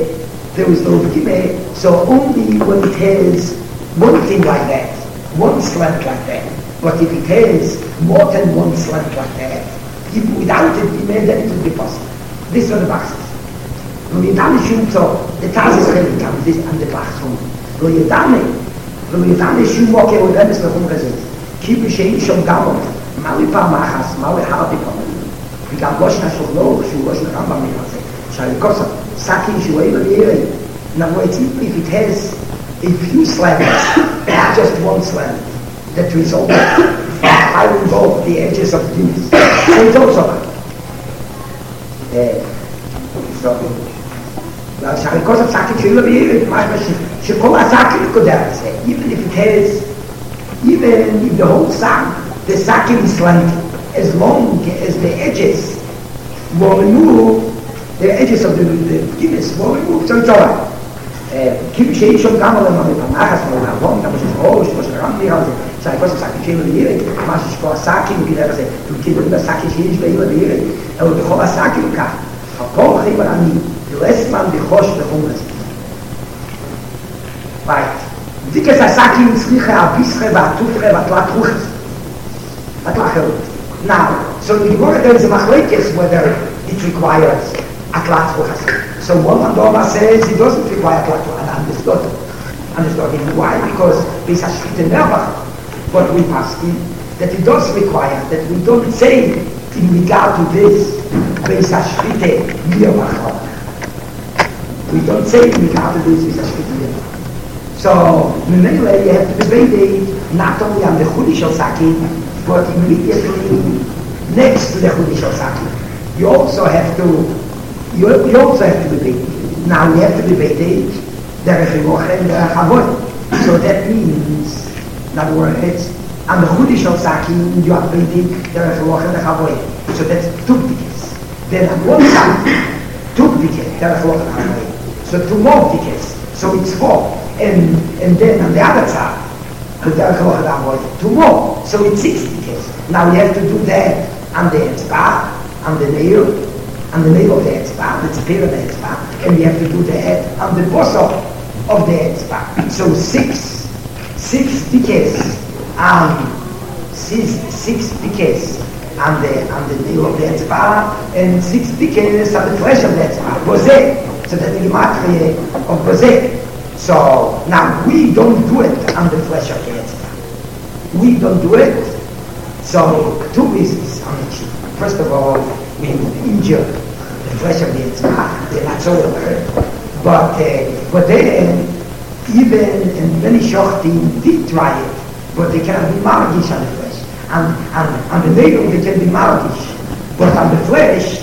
so only when it has one thing like that, one slant like that. But if it has more than one slant like that, without it, then it would be possible. This is what the Bach says. Lo yedane shum so, the Taz is really come this and the Bach from. Lo yedane shum moke o remes lechum rezes. Kibu shein shom gamot, maui par machas, maui harbi kommen. וגם גושנה שוכלוך, שהוא גושנה רמב"ם נכנסה. שהלקוסה, סאקין שהוא איבר ירי. Now, it's if it has a few slants, just one slant, that results firing both the edges of the units. So it's also because of Saki even if it has, even if the whole sack, the Saki is slanted, as long as the edges were removed, the edges of the units were removed, so it's all right. כאילו שיש שם גם עליהם מפמחס, מלעבון, כמה שיש ראש, כמו שרמתי על זה, שאני כל סקי שיש בילד, מה שיש פה הסקי, וכאלה כזה, וכאילו בסקי שיש בילד, אבל בכל הסקי וכך, הכל חיים על אני, לסמן בחוש וחום לזה. Right. דיקס הסקי מצליחה הביסחה והטופחה והתלת רוחס. התלת חירות. Now, so we work there is a machlekes whether it requires atlat ruchas. So one Mandoma says it doesn't require atlat ruchas, understood him. Why? Because this has shkite nervach, but we pass in that it does require, that we don't say in regard to this, this has shkite nervach. We don't say in regard to this, this has shkite nervach. So, Memele, you have to debate it not only on the Chudish Saki, but immediately next to the Chudish Saki. You also have to debate. Now we have to debate it, Derech Himoch and Derech Avoy. So that means, in other words, on the Chudish Saki, you are debating Derech Himoch and Derech Avoy. So that's two tickets. Then on one side, two tickets, Derech Himoch and Avoy. So two more tickets. So it's four. And then on the other side, two more. So it's 6 tickets. Now we have to do that on the etzbah, on the nail of the etzbah, the tzipir of the etzbah, and we have to do that on the bosom of the etzbah. So 6 tickets on 6 tickets on the nail of the etzbah, and 6 tickets on the flesh of the etzbah. Bozeh. So that's the gematria of Bozeh. So now we don't do it on the flesh of the etzbah. We don't do it. So 2 reasons on it. First of all, we injure the flesh of the etzbah. They're not so hurt. But then even in many shochtim did try it, but they cannot be margish on the flesh. And on the nail they can be margish, but on the flesh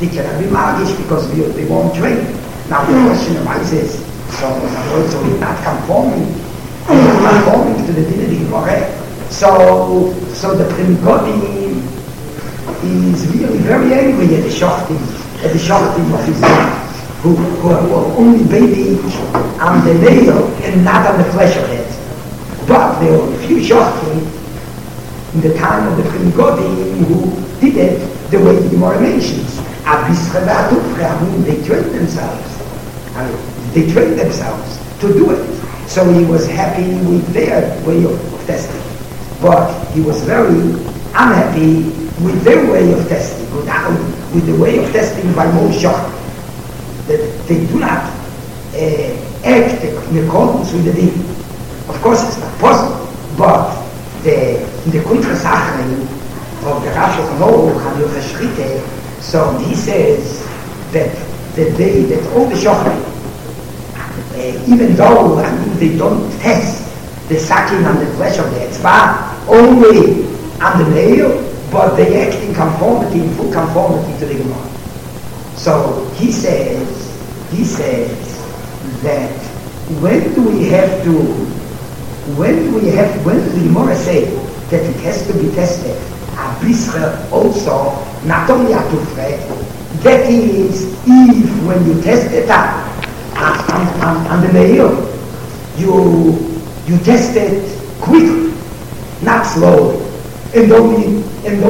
they cannot be magish because they won't train. Now the question arises, so he's not conforming to the divinity Gemara. So the Primigodim is really very angry at the Shoftim of his who are only baby on the nail and not on the flesh of it. But there were a few Shoftim in the time of the Primigodim who did it the way the Gemara mentions. They trained themselves. They trained themselves to do it. So he was happy with their way of testing. But he was very unhappy with their way of testing, with the way of testing by Moshe. That they do not act in accordance with the deen. Of course, it's not possible, but the Kontrasachen of the Rashi of Noach and Yochai Shrite, so he says that all the Shochrim, even though they don't test the sakin and the flesh of the etzbah, only on the nail, but they act in conformity, in full conformity to the Gemara. So he says that when do the Gemara say that it has to be tested, a brischer also, not only a tufre, that is, if when you test it on the nail, you test it quickly, not slowly, and only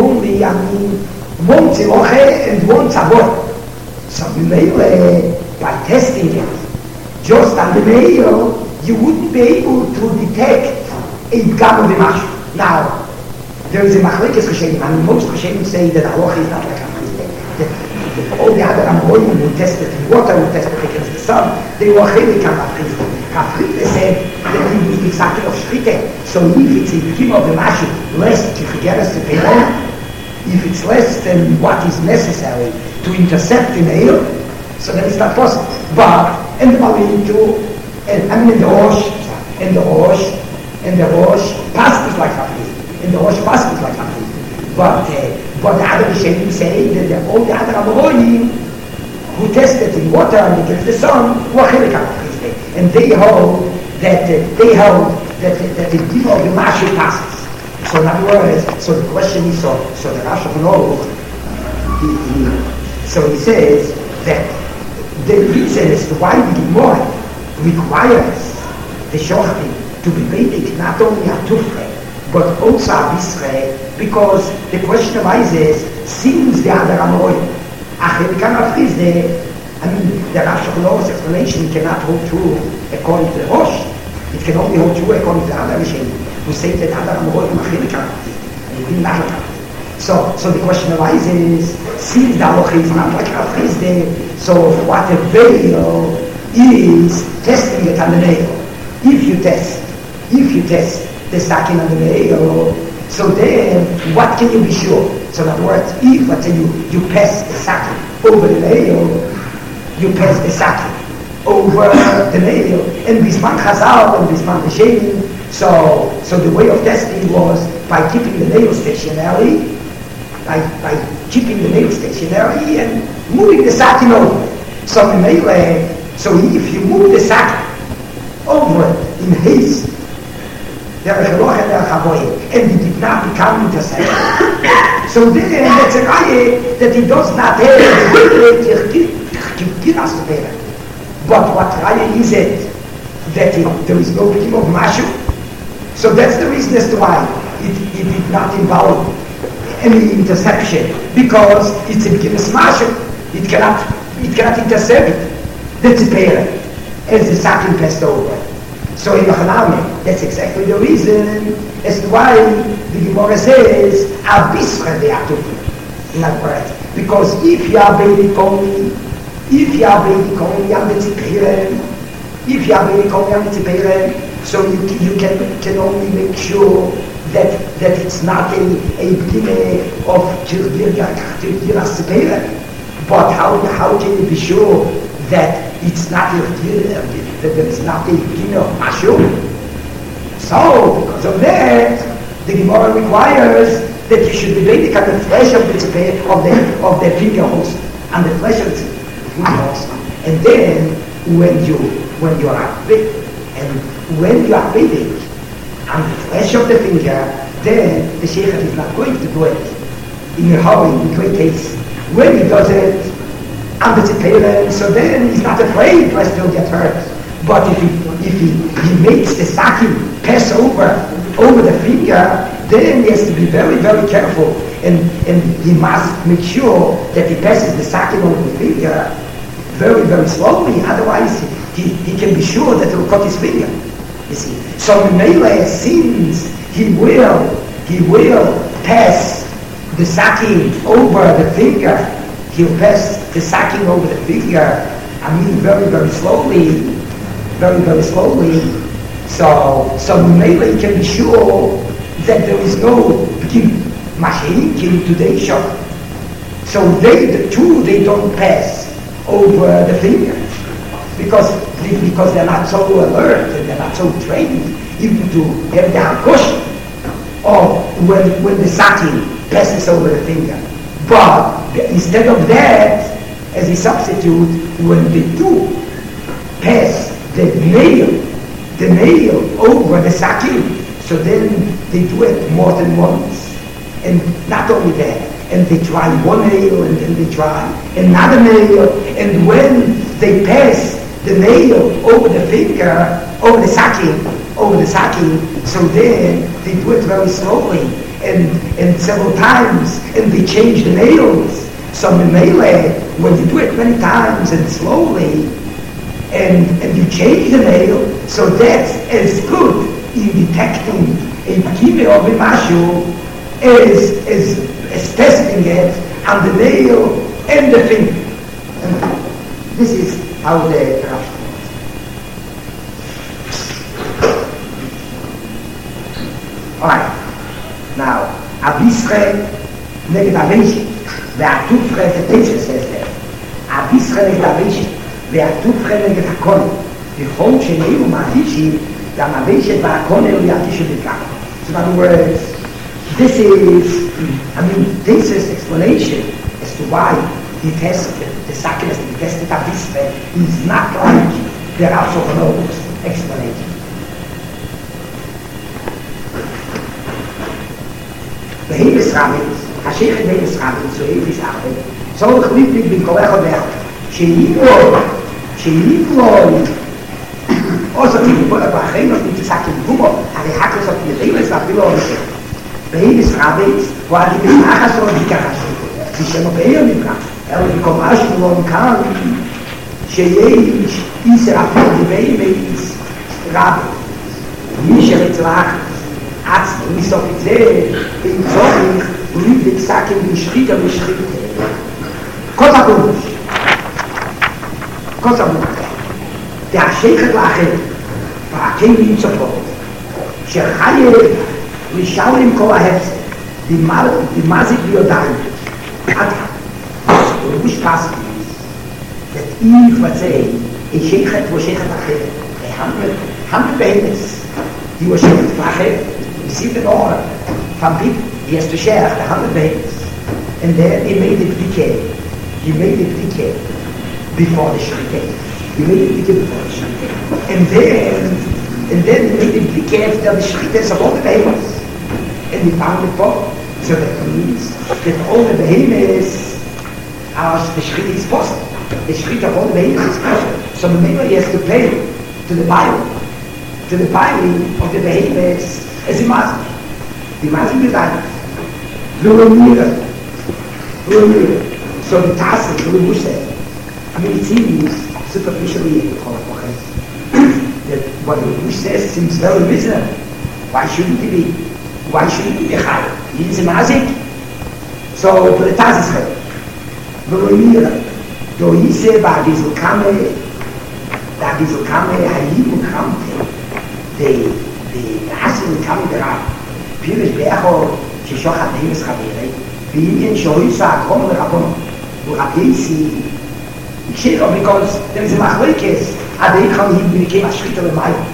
once a loche and once a boy. So by testing it just on the nail, you wouldn't be able to detect a gam of the mash. Now, there is a machlekes Rishonim, and most Rishonim say that halacha is not like a that all the other Amorim who tested in water, who tested against the sun, they were really Kafrite. Kafrite said that he was exactly of Shrite. So if it's a beginning of the Mashi, less Kichigeres to Pele, if it's less than what is necessary to intercept the nail, so then it's not possible. But, and the Malim too, and the Rosh, passes like Kafrite. And the Rosh passes like Kafrite. But the other Rishonim say that all the other Amorim who tested in water and against the sun were Chelik HaKafrizde. And they hold that the din of the Mashi passes. So in other words, so the question is, so the Rashi of Noach, so he says that the reason as to why the Gemara requires the Shochtim to be Vedic not only a Tufre, but also a Bisre, because the question arises, since the other Amorim, Achel Kamafrizde, the Rashi of Noach's explanation cannot hold true according to the Rosh. It can only hold true according to the other Rishonim, who say that other Amorim Achel Kamafrizde, and you didn't have it. So the question arises, since the halacha is not like Kamafrizde, so what avail is testing it on the nail. If you test the sakin on the nail, so then what can you be sure? So in other words, if let's say you pass the sakin over the nail, you pass the sakin over the nail, and Bisman Chazal and Bisman Rishonim, so the way of testing was by keeping the nail stationary, by keeping the nail stationary and moving the sakin over. So if you move the sakin over in haste, and he did not become intercepted. So then that's a raya that he does not have the ability. But what raya is it? That there is no beginning of Mashu. So that's the reason as to why it did not involve any interception, because it's a beginning of Mashu. It cannot intercept it. That's a pair as the sakin passed over. So in Yochanan, that's exactly the reason as to why the Gemara says, Abisra de Atufi. In other words, because if you are baby only, so you can only make sure that it's not a beginning of Tirgira Sepera. But how can you be sure that it's not that there is not a beginning of Mashu? So, because of that, the Gemara requires that you should be vedic on the flesh of the finger host, and the flesh of the food also. And then when you are big, and when you are big on the flesh of the finger, then the sheikh is not going to do it in a hurry, in great haste. When he does it under the parent, so then he's not afraid lest he'll get hurt. But if he makes the saki pass over the finger, then he has to be very, very careful, and he must make sure that he passes the saki over the finger very, very slowly. Otherwise, he can be sure that he will cut his finger. You see, so Mele, since he will pass the saki over the finger, he'll pass the saki over the finger. I mean, very, very slowly. Very, very slowly. So Mele can be sure that there is no Mashiach today shop. So the two don't pass over the finger because they're not so alert and they're not so trained even to have the caution of when the saki passes over the finger. But instead of that, as a substitute, when they do pass the nail over the saki, so then they do it more than once. And not only that, and they try one nail, and then they try another nail, and when they pass the nail over the finger, over the saki, so then they do it very slowly, and several times, and they change the nails. So Mele, when you do it many times and slowly, and you change the nail, so that's as good in detecting a b'kime or b'mashu as testing it on the nail and the finger. And this is how the Rav Alright, now, Abisre neged Avishi, ve'atufre, the teacher says that, Abisre neged Avishi, ve'atufre neged Hakon, v'chol shenehu ma'avishi, גם Avishi v'Hakon elu yatishu b'kam. So in other words, this is explanation as to why he tested, the sacrament he tested Abisre is not like the Rav Shulchan explanation. בהיבס רבית, השייך בהיבס רבית, so בהיבס רבית, צורך ליפליק בין כל אחד ואחד, שיבלול, עושה תיבול הבחרים, נותנים תסקים גומו, הרי הקלוס על תיבס ואפילו עושה. בהיבס רבית, הוא הדיבס נחס או דיקרס, בשם הבאיר נברא, אלא בקומה שלו מכאן, שיש איסר אפילו בהיבס רבית, מי שרצלח, עצמי, מסוף את זה, ואם צורך, וליד וקסקים בשחיתה ושחיתה. כוס הגוש. והשייכת לאחר, והקים למצופות, שחייב לשאול עם כל ההפסק, במזיק ביודיים, עד ורבוש פסקי, that Eve would say, a sheikhet was sheikhet acher, 100 behemoths, he was sheikhet acher, received an order from people, he has to share the 100 behemoths, and then he made it decay. He made it decay before the shriket. He made it decay before the shriket. And then he made it decay after the shriket of all the behemoths. And he found it for. So that means that all the behemoths are the shriket is possible. The shriket of all the behemoths is possible. So the member he has to pay to the Bible of the behemoths as a master. The master is like so the task of the Bush said, it seems superficially that what the Bush says seems very reasonable. Why shouldn't he be? Why shouldn't he be high? He is a mazik. So the task is right. Do he say about this Kame, Hayim Kamte, the Hasil Kame Garab, Pirish Becho, Shishochat Nevis Chavere, Beinian Shoisa, Krom Rabon, Urabisi, Shiro, because there is a Machlekes, Adeicham, he became a Shrita Lemayu.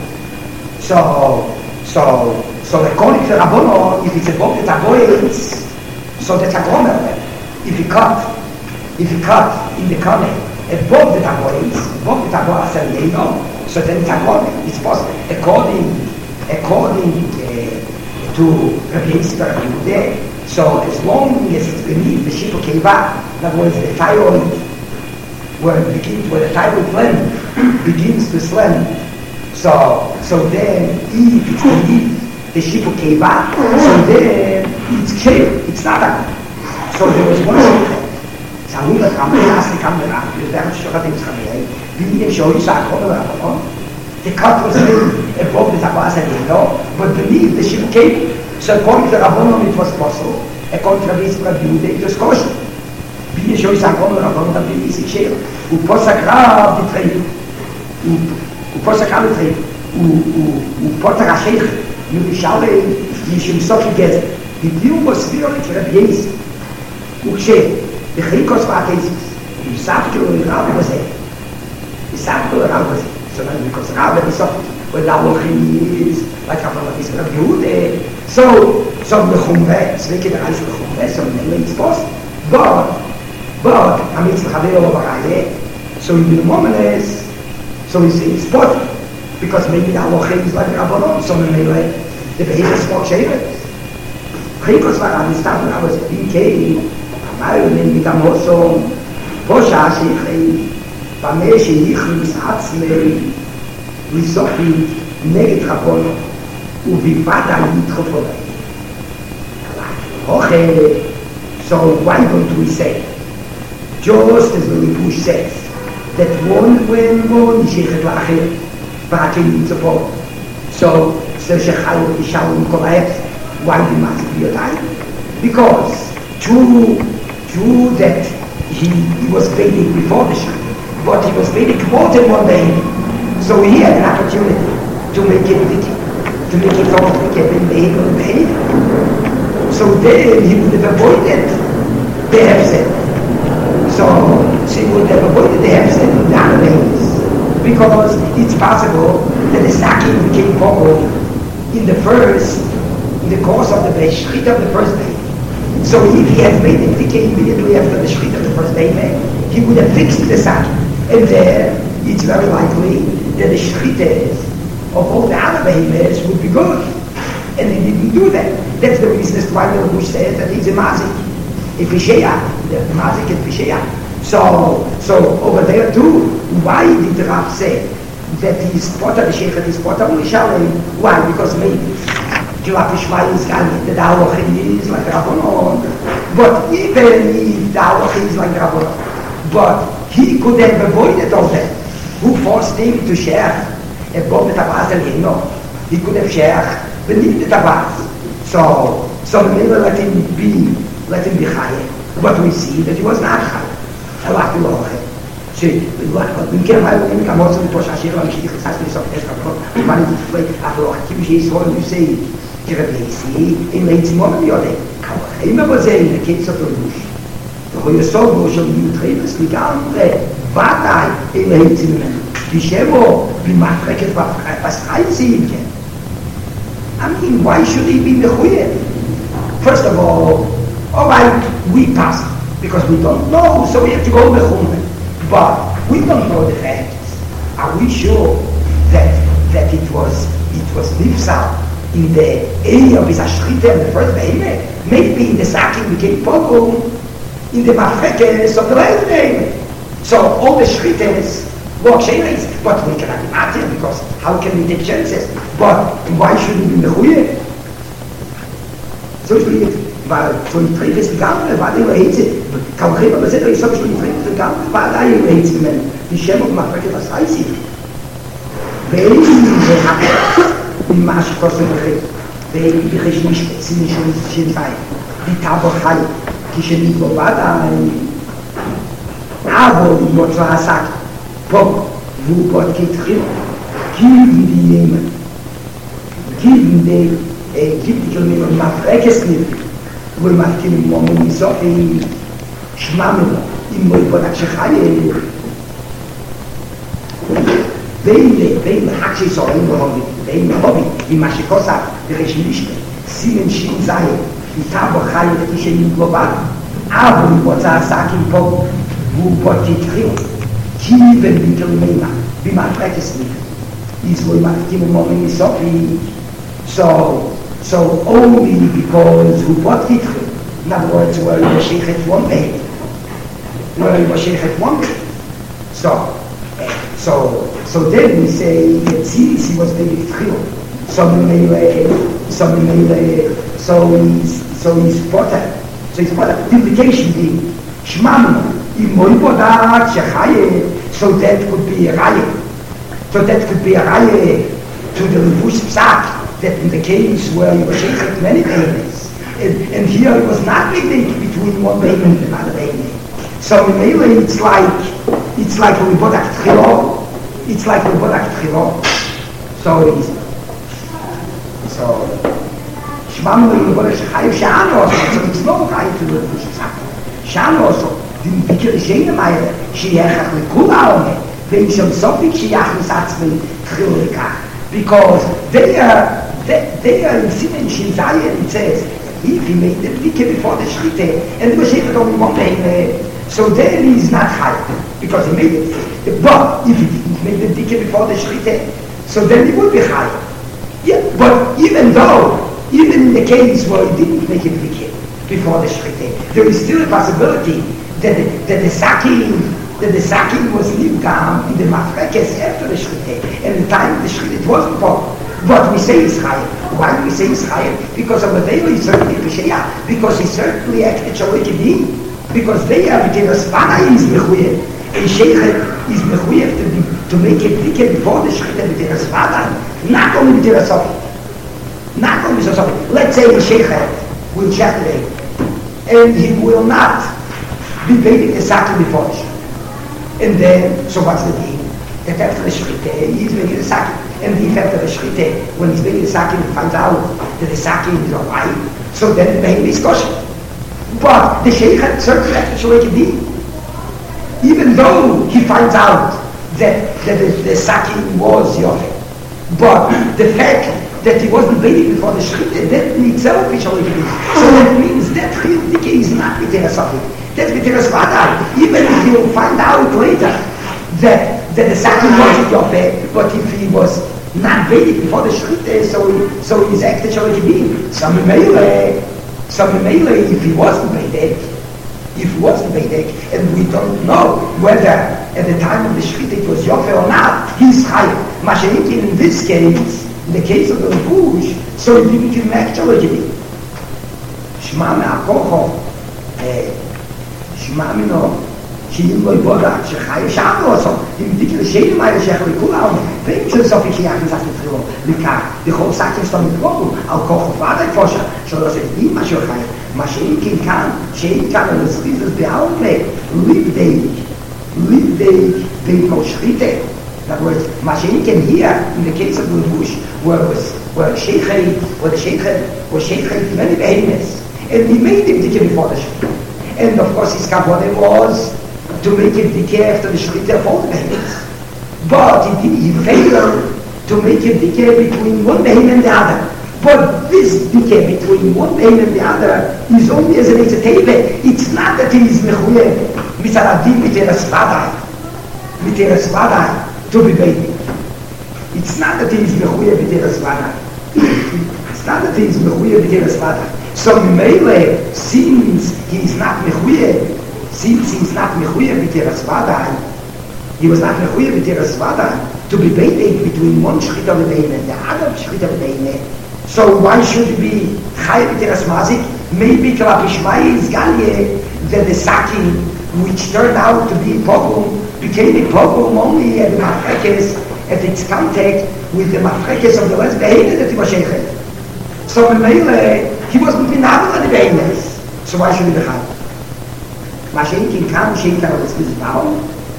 So according to Rabbono, if it's above the Tagoyes, so that's a Gromer. If you cut if you cut in the corner above the tabo asalieno, so then it's possible according to Rabbi Yitzchak Yehuda. So as long as it's beneath the shippo keva, in other words, the thyroid, where the thyroid gland begins to swell, so then if it's beneath the shippo keva, so then it's clear, it's not that. So there was one shippo. Samul HaKamera, the camera, the Shochatim Schamei, the Shochatim the cut was made above the Tabas and but beneath the ship came. So according to Rabbanon it was possible. According to Rabbi Yehuda it was kosher. Be show is Rabbanon Rabbanon be is kosher. Uposak Rab the trade. Uposak Rab the trade. Uposak Sheikh. You Shale Yishim Soki Gez. The view was spirit to Rabbi Yehuda. Ukshe. The Chikos Vatesis. You Sabtu Rab was it. The Sabtu Rab was it. So then because Rabbi is up with Alochi is like Rabbi is Rabbi Yehuda. So the Chumre, speaking the Reis of the Chumre, so mainly it's possible. But I'm it's the Chavir over Raye. So in the moment is, so it's possible because maybe the Alochi is like Rabbanon. So mainly the behavior is more shaded. Chikos Varan is starting I was BK. Amayu name Midam Hoso. Posha Sheikhei. במה שיכניס עצמי לסופי נגד רבונו ובלבד להתחופו Okay, so why don't we say, just as the Ripush says, that one is Shechet Lachir, Barakim Yitzapor, so Shechayot Yishalom Kolayet, why do must be a time? Because true that he was bathing before the Shechayot, but he was very more than one day. So he had an opportunity to make it witty, to make it all behavior. So then he would have avoided the hefset. So he would have avoided the hefset in the other days. Because it's possible that the sacking became popular in the course of the shechit of the first day. So if he had made it immediately after the shechit of the first day, he would have fixed the sacking. And there, it's very likely that the shchites of all the other behemoths would be good. And he didn't do that. That's the reason why the Bush says that he's a mazik. A pisheya. The mazik is pisheya. So over there too, why did the Rav say that he's potter, the shechet is potter, why? Because maybe Kilap Ishmael is going to the halacha is like Rabbanon. But even if the halacha is like Rabbanon, but he could have avoided all that. Who forced him to share above the tabas and he could have shared beneath the tabas. So the middle let him be chayav. But we see that he was not chayav. Allah to Allah. See, we can have him come also to Posha Shira and Shidich Sas Nisov Teshkapot. One is to play after all. Kim Shis one you say, Kirabesi, in Leitz Mon Yode. Kawacheim Abozei, the kids of the Rush. ויסובו של יוטריבס לגמרי ודאי אלה היצים ממנו בשבו במחרקת בסחייצים כן I mean, why should he be mechuyev? First of all right, we pass because we don't know, so we have to go mechuyev, but we don't know the facts. Are we sure that it was nifsal in the area of his ashchita in the first behemoth? Maybe in the sacking became pogrom in the mafrekes of the last day. So all the shrites walk shayres, but we cannot imagine because how can we take chances? But why should we be mechuyev? So weil so ein Triebes gegangen war, der Hitze, kaum reden, aber sind so schon Triebes gegangen, war da in Hitze, die Schämung macht wirklich was weiß ich. Wenn wir haben, die Maschkosten wenn wir nicht ziemlich schon sein, die Tabochai, כשנית בוודאי, אבל מוצא עסק, פה, והוא בוד כתחיל, geben die Kilometer מפרקס נביא, ומפקימים מומו מסופי, שמענו, אם לא יפודק שחיים, ואם חק שיסורים בהובי, ואם בהובי, עם מה שכוסף, דרש משתה, סימן שין זין, איתה בחי וכי שנית גלובל, אבל הוא מוצא עסק עם פה, והוא בוטי תחיל, כי בביטל מימה, במחלקת מימה. Is we might give a moment in Sophie. So only because who bought it. In other words, where you shake it one day. Where you shake it one day. So then we say that since he was very thrilled, so he's potter. So he's potter. The implication being, Shmamno, Imoy Bodat, Shechaye, so that could be a Raye. So that could be a raya to the Levush Psak, that in the case where he was shaking many payments, and here it was not big between one payment and another payment. So in a way it's like a Bodak Tchilo. It's like a Bodak Tchilo. So Shmamno Bodak Shechayev Sha'ano, so it's no right to the Levush Psak. Sha'ano, so the Bikir Shene Meire, She'echach Lekula Ome, they should something because they are in Simen Shinzayan, it says, if he made the Dike before the Shrite, and he was shaken only one day, so then he is not high, because he made it. But if he didn't make the Dike before the Shrite, so then he would be high. Yeah, but even in the case where he didn't make a Dike before the Shrite, there is still a possibility that the Sakin was Nivgam in the Mafrekes after the Shrite, and the time of the Shrite it wasn't for. But we say Israel. Why do we say Israel? Because of the veil is certainly Pesheya, because he certainly acted Shalekidi, because they are the Spana is Mechuyev, and Sheikh is Mechuyev to make a ticket before the Shrite with the Spana, not only with the Sofi. Not only with the Sofi. Let's say the Sheikh will check today, and he will not be bathing the Sakin before the Shrite. And then, so what's the deal? That after the Shrite, he's making the Sakin. And the effect of the Shrite, when he's making the Sakin, he finds out that the Sakin is alive. So then the baby is kosher. But the Sheikh had certainly left the Shalekidi. Even though he finds out that the Sakin was Yofe. But the fact that he wasn't bathing before the Shrite, that in itself is Shalekidi. So that means that Chil Dike is not with the Safik. That's B'tiras Vadai. Even if he will find out later that the Sakin wasn't Yofe, but if he was not bathing before the Shrite, so he's acted Shalekidi. Some Meile, if he wasn't bathing, and we don't know whether at the time of the Shrite it was Yofe or not, he's Chayav. Masha'inkin in this case, in the case of the Levush, so he didn't even act Shalekidi. Shema Me'akocho, שמע מינו, שאם לא יבודה, שחי שם לא עשו, אם דיקל שיינים האלה שיכול לכולם, ואם של סופי שיח נזק לתחילו, לכך, בכל סקר שאתה מתגורו, על כוח הופעת היפושה, שלא עושה לי משהו חי, מה שאין כאן, שאין כאן על הסריזס בעלמה, ליבדי בין כל שחיתה. In other words, מה שאין כאן here, in the case of Levush, where the sheikh was many behemoths, and he made him dike before the shechit. And of course his kavod was to make it decay after the Shrite of all the behemoths. But he failed to make it decay between one behemoth and the other. But this decay between one behemoth and the other is only as an Eitzateve. It's not that he is mechuyev mitzaradim miteras vadai to be baby. It's not that he is mechuyev miteras vadai. It's not that he is mechuyev miteras vadai. So Mele, since he is not mechuyev miteras vadai, he was not mechuyev miteras vadai to be bathing between one shchita v'deine and the other shchita v'deine. So why should he be chayav miteras mazik? Maybe Kalapishmai is galye that the sakin, which turned out to be pogrom, became a pogrom only at the mafrekes, at its contact with the mafrekes of the last behemoth that he was sheikhet. So Mele, he wasn't minabel on the behemoths. So why should he be chayav? Mashenkin kam sheikhet on this bizbao.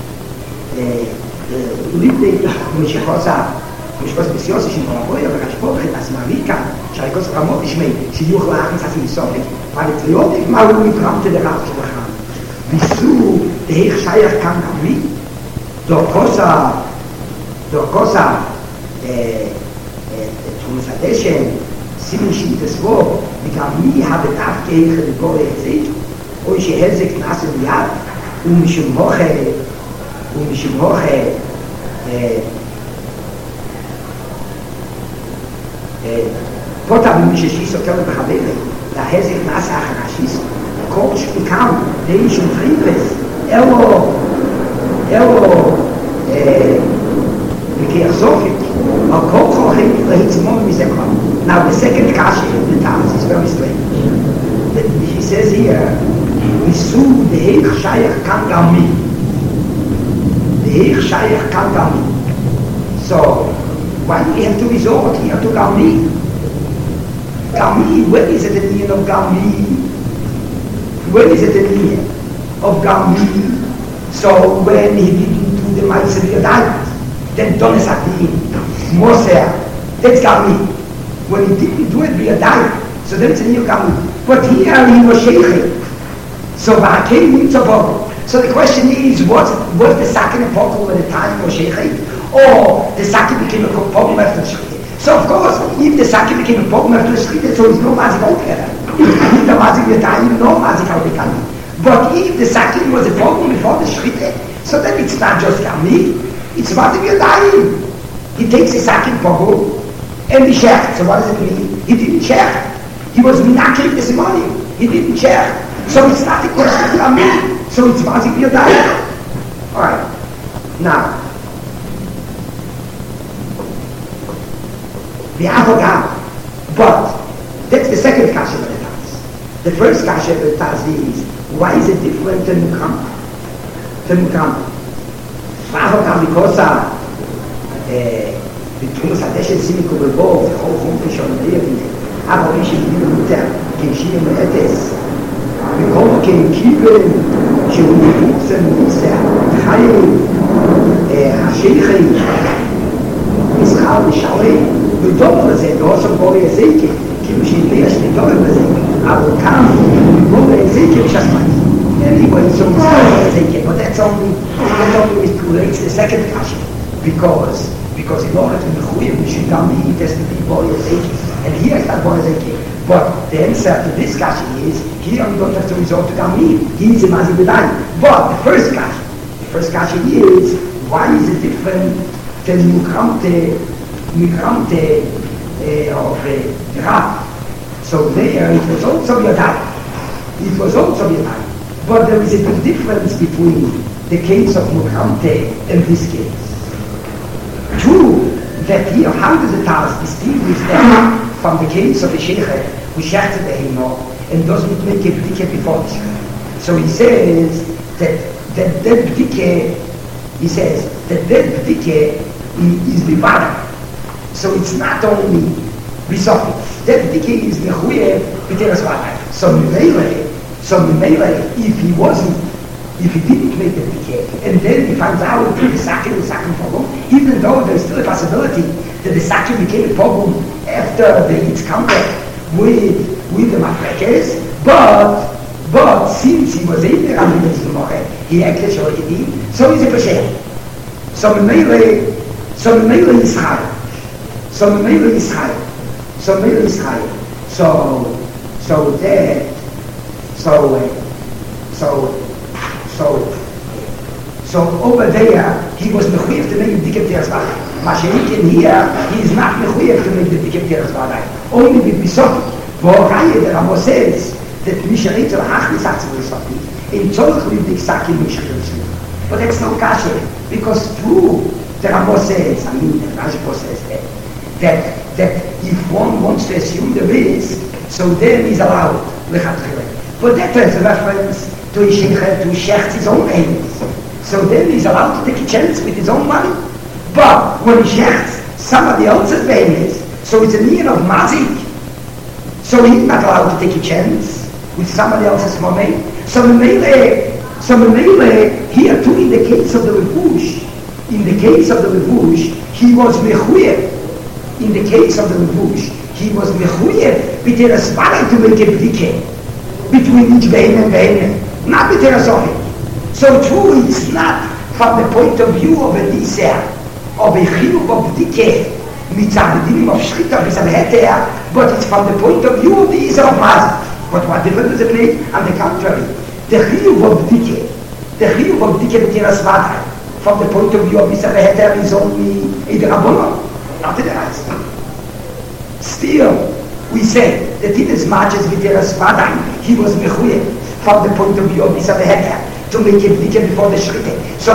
ליבדי משחוסה משחוס בסיוסי של מרבוי אבל השפוך את הסמריקה שהריקוס רמות ישמי שיוך לאחנס עשי סופק פלטריוטיק מה הוא מתרמתי לרב שלכם ביסו איך שייך כאן כמי דורקוסה תחומס הדשן סימן שיתסבו וגם מי הבטח כאיך לגור יחזית או שהזק נעשה מיד ומשום הוכה פוטה ממישה שיסו תלו בחברת להזר נעשה אחר השיסו כל שפיקם די שום פריבס אלו וכי אכזופת על כל כוחים להצמון מזה כבר. Now the second kasha in the Talmud is very strange. He says here, Isu de'eich shayach kan galmi. De'eich shayach kan galmi. So, why do we have to resort here to galmi? Galmi, when is it the meaning of galmi? When is it the meaning of galmi? So, when he didn't do the Ma'aseh Yadayim, then Dones Adim, Mosea, that's galmi. When he didn't do it via diet, so then it's a new galmi. But here he was sheikhing. So So the question is, was the second apostle at the time was sheikhing? Or the second became a problem after the shechita? So of course, if the second became a problem after the shechita, so it's no mazik altogether. If the mazik yadayim, no mazik altogether. But if the second was a problem before the shechita, so then it's not just galmi, it's mazik yadayim. He takes the second problem, and he shared. So what does it mean? He didn't share. He was minakir this morning. He didn't share. So it's not a question of me. So it's mazik yadayim. Alright. Now, the avogam. But that's the second kasha of the Taz. The first kasha of the Taz is, why is it different than Mukam? Avogam because בתחומוס הדשן סימיקו בבוב, וכל חומפי שעונדיר, אבל מי שגיל יותר, כמשירים מאתס, וכל כמקיבל, שהוא נפוצה מנוסע, חיים, השייכים, מסחר ושערי, ודובר לזה, לא שם בורי הזיקה, כאילו שהתביע שניתורת בזה, אבל כאן, בורי הזיקה ושסמני. Anyway, so מסחר הזיקה, but that's only relates the second question, because in order to be Mechuyev, we should tell me it has to be Bori Ezeki. And here it's not Bori Ezeki. But the answer to this question is, here we don't have to resort to Galmi. He is a Mazik B'dayim. But the first question is, why is it different than Mukramte of Rav? So there it was also Yadayim. But there is a big difference between the case of Mukramte and this case. True that here, how does the Taz distinguish that from the case of the Sheikh who shechted the Heino and doesn't make a b'dike before the Sheikh? So he says that b'dike, is the Vada. So it's not only Bisofit. That b'dike is Mechuyev b'teras Vada. So Mimele, if he didn't make the b'dike, and then he finds out that the second problem, even though there's still a possibility that the second became a problem after its contact with the Mafrekes, but since he was in there under the Moche, he acted already, so he's a Pesher. So Mimele Israel. So over there, he was mechuyev to make the Dikem Teras Vadai. Mashiach here, he is not mechuyev to make the Dikem Teras Vadai. Only with Bisofi. Voraya, the Ramo says that Misharit al Hachnis Atzim Bisofi, in Tzolch with the Isakim Misharit. But that's no kasher, because true, the Ramo says, the Rajpo says that if one wants to assume the risk, so then he's allowed lechatchileh. But that is a reference to Shecht's his own aims. So then he's allowed to take a chance with his own money. But when he shechts somebody else's babies, so it's a need of mazik. So he's not allowed to take a chance with somebody else's money. So Mele, here too in the case of the Levush, he was mechuyev. In the case of the Levush, he was mechuyev b'teras Vadai to make a b'dike between each bein and bein, not b'teras Ohi. So true, it's not from the point of view of a Niseh, of a Chiyuv of B'dike, mitzad the dinim of Shchita, mitzad Heter, but it's from the point of view of the Isra of Mazik. But what difference does it make? On the contrary, the Chiyuv of B'dike the chiyuv of dike b'tiras vadai, from the point of view of Yisrael Heter, is only a drabonon, not a deraisa. Still, we say that in as much as b'tiras vadai, he was mechuyev from the point of view of Yisrael Heter, to make it dike before the shrite. So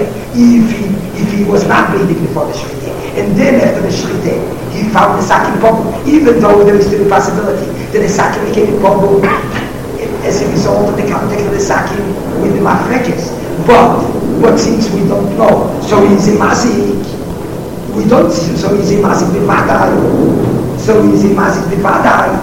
if he was not bleeding before the shrite, and then after the shrite, he found the sakin pogum, even though there is still a possibility that the sakin became a pogum as a result of the contact of the sakin with the mafrekes. But since we don't know, so he's a mazik, we don't see, so he's a mazik b'vadai, so he's a mazik b'vadai,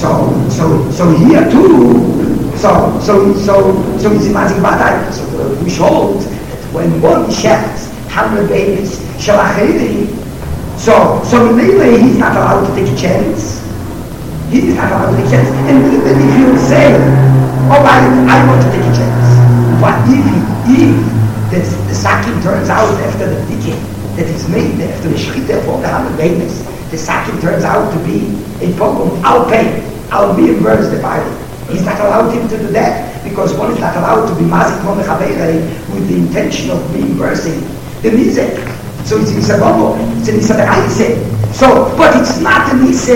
so here too, so he's a mazik b'vadai, so we showed that when one shechs, 100 babies, shalacheri, so maybe he's not allowed to take a chance. He is not allowed to take a chance. And even if you say, all right, I want to take a chance. But if the sakin turns out after the decay that is made after the shechita of all the 100 babies, the sakin turns out to be a pogrom, I'll pay. I'll reimburse the body. He's not allowed him to do that because one is not allowed to be mazik mon lechavere with the intention of reimbursing the mizek. So it's in Sabomo, it's an Issa Deraise. So, but it's not an Issa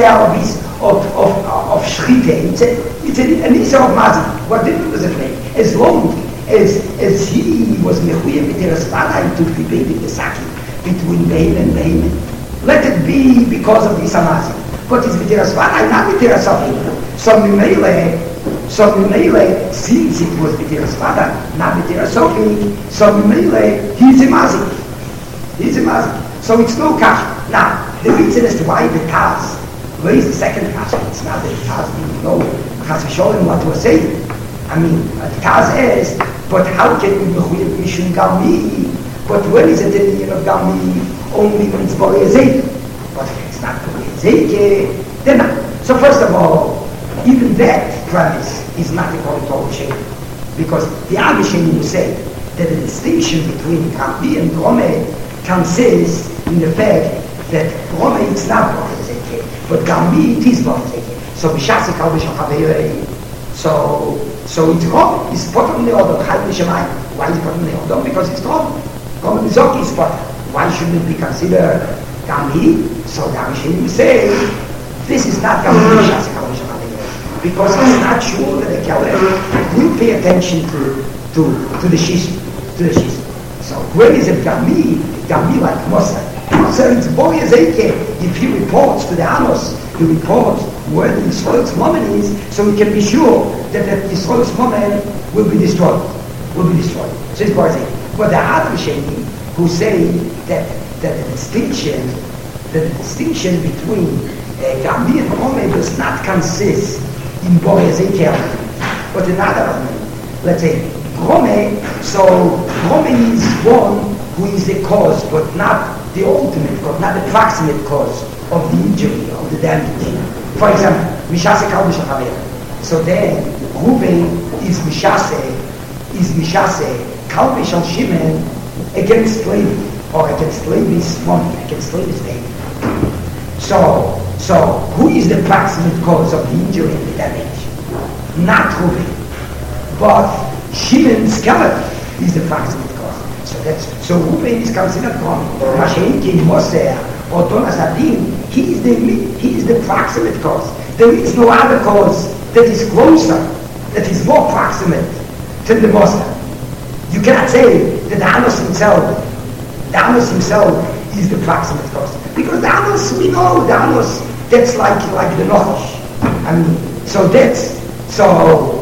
of Shrite, it's an Issa of Mazik. What difference does it make? As long as he was Mechuyev B'teras Vadai to debate the Saki between Behem and Behem, let it be because of Issa Mazik. But it's B'teras Vadai, not B'teras Sofi. So Mimele, since it was B'teras Vadai, not B'teras Sofi, so Mimele, he's a Mazik. He's a Mazik. So it's no kasha. Now, the reason as to why the Taz raised the second kasha, it's not that the Taz didn't know what he was saying. I mean, the Taz asked, but how can we mechuyev mishum galmi? But when is it in the of galmi? Only when it's borei zeike. But if it's not borei zeike, then not. So first of all, even that premise is not according to all Shem. Because the Amishem will say that the distinction between galmi and grome consists in the fact that Rome is not Borei but Gambi it is Borei. So Bishasi Kalbi Shachavei. So it's Rome. It's Potam Neodom. Chayim Shemayim. Why is Potam Neodom? Because it's Rome. Rome Mizoki is Potam. Why shouldn't it be considered Gambi? So the Amishim will say this is not Gambi Bishasi Kalbi Shachavei. Because it's not sure that the Kaleb will pay attention to the Shis. So when is it Gambi? Gambi like Moser. Moser is boy as if he reports to the Amos, he reports where the Yisrael's moment is, so we can be sure that the Yisrael's moment will be destroyed. So it's boy as But the other Sheni who say that the distinction between Gambi and Rome does not consist in boy as but another, let's say, Rome, so Rome is one who is the cause, but not the ultimate cause, not the proximate cause of the injury, of the damage. For example, Mishase Kalbi Shachavei. So then, Reuben is Mishase Kalbi Shal Shimon against Levi, or against Levi's money, against Levi's name. So who is the proximate cause of the injury and the damage? Not Reuben, but Shimon's skeleton is the proximate cause. So Reuben is considered wrong. Masha'inki, Moser, or Donas Adin, he is the proximate cause. There is no other cause that is closer, that is more proximate to the Moser. You cannot say that the Amos himself is the proximate cause. Because the Amos, we know, the Amos, that's like the Nochosh. I mean, so that's, so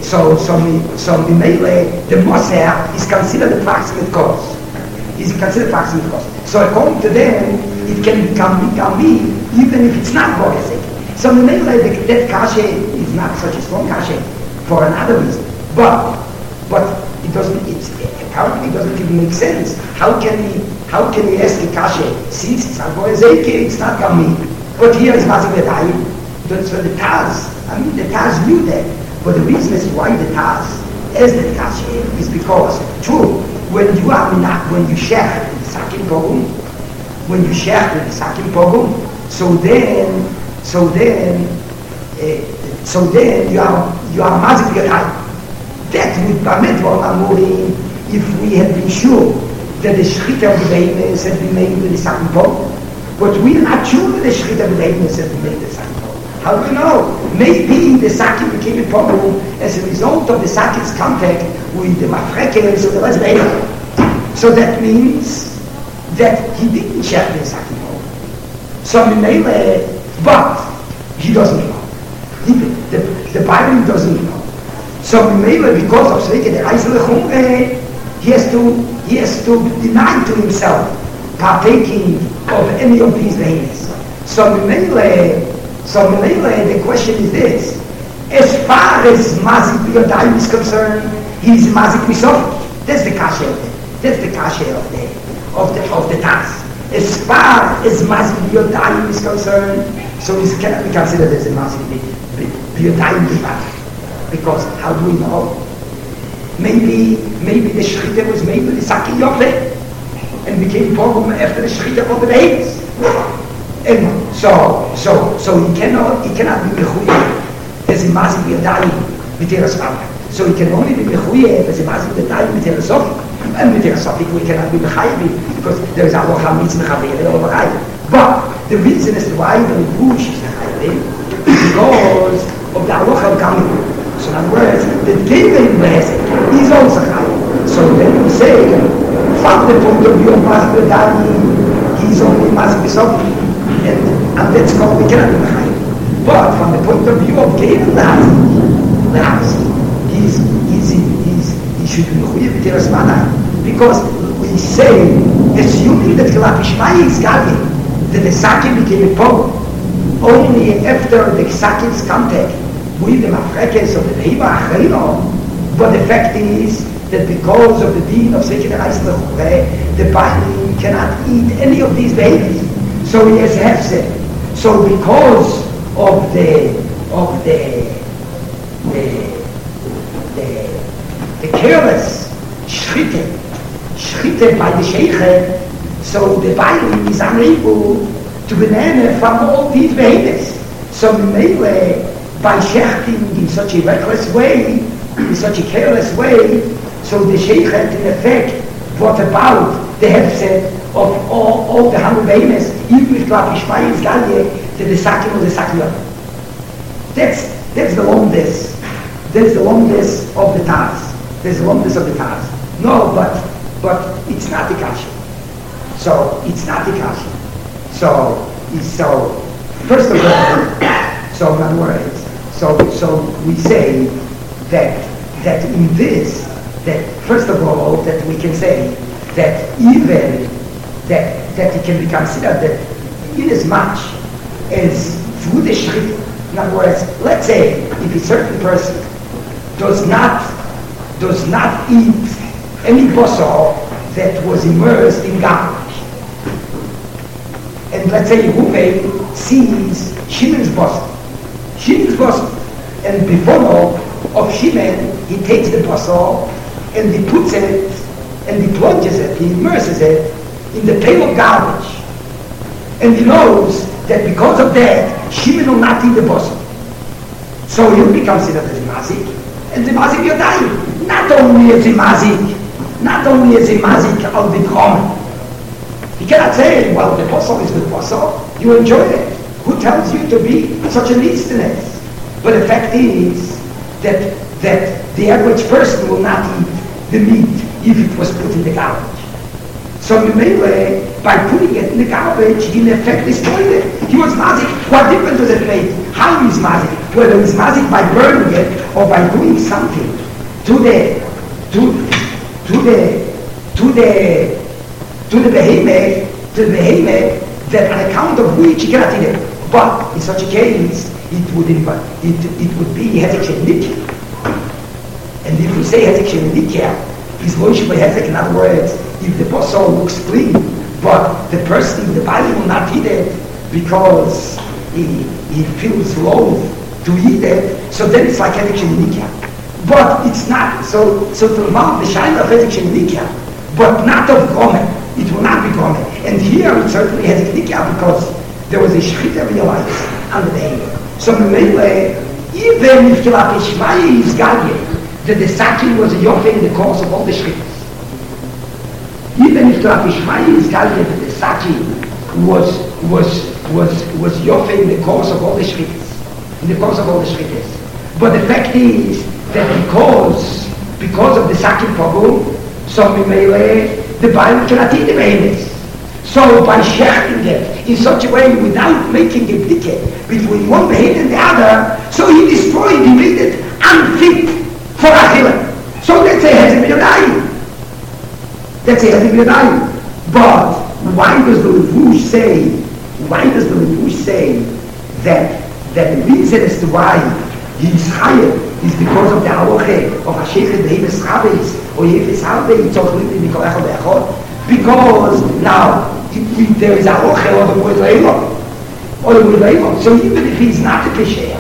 Mimele, the Moser is considered the proximate cause. Is considered proximate cause. So according to them, it can be even if it's not Boresek. So Mimele, that kashe is not such a strong kashe for another reason. But it doesn't. Apparently, it doesn't even make sense. How can he ask the kashe since it's not Boresek, it's not Gami? But here is Mazik Vedayim. So the Taz, the Taz knew that. But the reason is why the Taz as the kashe is because, true, when you share the Sakin Pogum, so then you are Mazik Vedayim. That would permit what Amurim if we had been sure that the Shechita of the Behemoth had been made with the second pole. But we are not sure that the Shechita of the Behemoth had been made with the second pole. How do we know? Maybe the Saki became a problem as a result of the Saki's contact with the Mafrekes of the rest of. So that means that he didn't check the Saki pole. So but he doesn't know. The Bible doesn't know. So because of Sveke the Eisele he has to deny to himself partaking of any of these names. So the question is this: as far as Mazik B'Yodayim is concerned, he is Mazik Misof. That's the kasha of it. That's the kasha of the task. As far as Mazik B'Yodayim is concerned, so it cannot be considered as a Mazik B'Yodayim B'Yodayim. Because how do we know? Maybe the Shechita was made with the Saki Yofe and became problem after the Shechita of the Behemoth. And so he cannot be mechuyev as a Mazik B'Yodayim B'Teras Pamah. So he can only be mechuyev as a Mazik B'Yodayim B'Teras Sofik. And B'Teras Sofik we cannot be mechayev because there is a Aloha Mitzvah Chavere over Chayim. But the reason as to why the Rebush is mechayev is because of the Aloha of Gamin. So in other words, the David is also high. So then we say, from the point of view of Mazik B'Yodayim, he's only Mazik B'Sofi, and that's called the cannot be high. But from the point of view of David he should be Mechuyev B'Teras Mana, because we say, assuming that Kelat Ishmael is Gadi, that the Saki became a Pope only after the Saki's contact with the Mafrekes of the Behemoth Achreino, but the fact is that because of the deen of Seki the Eisele, the Bailim cannot eat any of these babies. So he has hefsed. So because of the careless shchite by the Sheikh, so the Bailim is unable to benefit from all these babies. So Mele, by shechting in such a reckless way, in such a careless way, so the Sheikh had in effect brought about the hefset of all the 100 behemoths, even if Klav Ishmael is Galye, the Saki was the Saki. That's the longest. That's the longest of the task. That's the longest of the task. No, but it's not the kasha. So it's not the kasha. So first of all, so in other words, so we say that in this, that first of all, that we can say that even that it can be considered that in as much as through the shechita, in other words, let's say if a certain person does not eat any basar that was immersed in garbage, and let's say Reuven sees Shimon's basar, and before of Shimon, he takes the basar and he puts it and he plunges it, he immerses it in the pail of garbage. And he knows that because of that, Shimon will not eat the basar. So he'll be considered as a mazik, and the mazik Yodayim, not only as a mazik of the common. He cannot say, well, the basar is the basar, you enjoy it. Who tells you to be such an easterness? But the fact is that the average person will not eat the meat if it was put in the garbage. So by putting it in the garbage, he in effect destroyed it. He was mazik. What difference does it make? How he is mazik? Whether he's mazik by burning it or by doing something to the behemoth, that on account of which he cannot eat it. But in such a case, it would be hezek shenikia. And if we say hezek shenikia, he's loish by hezek. In other words, if the basar looks clean, but the person, the body will not eat it because he feels loath to eat it, so then it's like hezek shenikia. But it's not. So to amount the shayla of hezek shenikia, but not of gomer. It will not be gomer. And here it certainly hezek shenikia because there was a shechita realized under the hair. So even if Kelat Ishmael is Gadye, that the Saki was a yofe in the course of all the shchitas. Even if the Ishmael is telling that the Saki was Yofe in the course of all the Shritas. In the course of all the Shritas. But the fact is that because of the Saki problem, so the Bible cannot eat the behemoths. So by sharing it in such a way without making a bdike between one behemoth and the other, so he destroyed, he made it unfit for Achille. So that's a Hezim Yodayim. That's a Hezim Yodayim. But why does the Levush say that the reason as to why he's higher is because of the halacha of Hashechet Behemoth Chabes or Yefes Harbe Yitzchak in Mikol Echad Echad? Because now there is a halacha or the word Leilon. So even if he's not a Pesheya,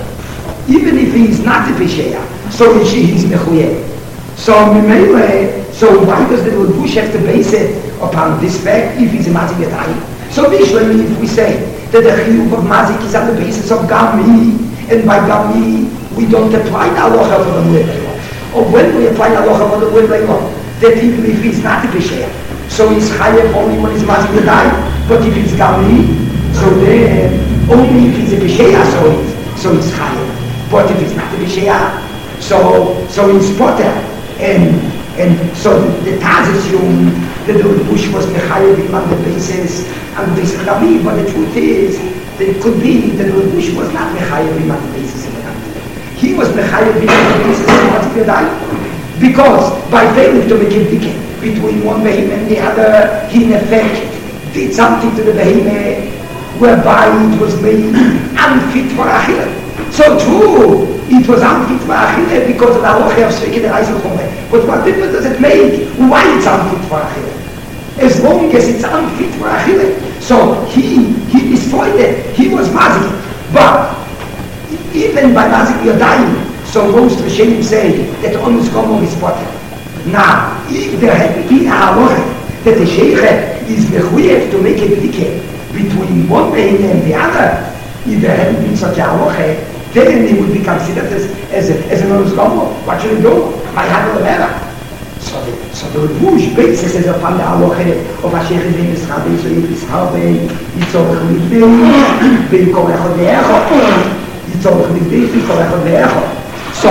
so he's Mechuyeh. So why does the Levush have to base it upon this fact if he's a Mazik Yadayim? So Bishlam, if we say that the Chiyuv of Mazik is on the basis of Gami, and by Gami we don't apply the halacha for the word Leilon. Or when we apply the halacha for the word Leilon, that even if he's not a Pesheya, so he's Chayev only when he's Mazik Yadayim. But if it's Gami, so then only if he's a Pesheya, so he's Chayev. But if it's not a Pesheya, so he's Potter. And so the Taz assumed that the Levush was Mechayev on the basis of Gami, but the truth is that it could be that the Levush was not Mechayev on the basis of Gami. He was Mechayev on the basis of Gami. Because by failing to make a bdike between one behemoth and the other, he in effect did something to the behemoth whereby it was made unfit for Achille. So true, it was unfit for Achille because of the halacha of Sveke the Reisel Chumeh. But what difference does it make why it's unfit for Achille? As long as it's unfit for Achille. So he destroyed it. He was Mazik. But even by Mazik Yodayim, so most Rishonim say that Onus Gomer is potter. Now, if there had been a halacha that the Sheikh is mechuyev to make a bdike between one behemoth and the other, if there hadn't been such a halacha, then he would be considered as an Onus Gomer. What should he do? My hand So the Levush basis is upon the halacha of Hashechet Behemoth Chabes or Yefes Harbe, Yitzorach Mikdei, Mikol Echad Ve'echad, Yitzorach Mikdei, Mikol Echad Ve'echad. So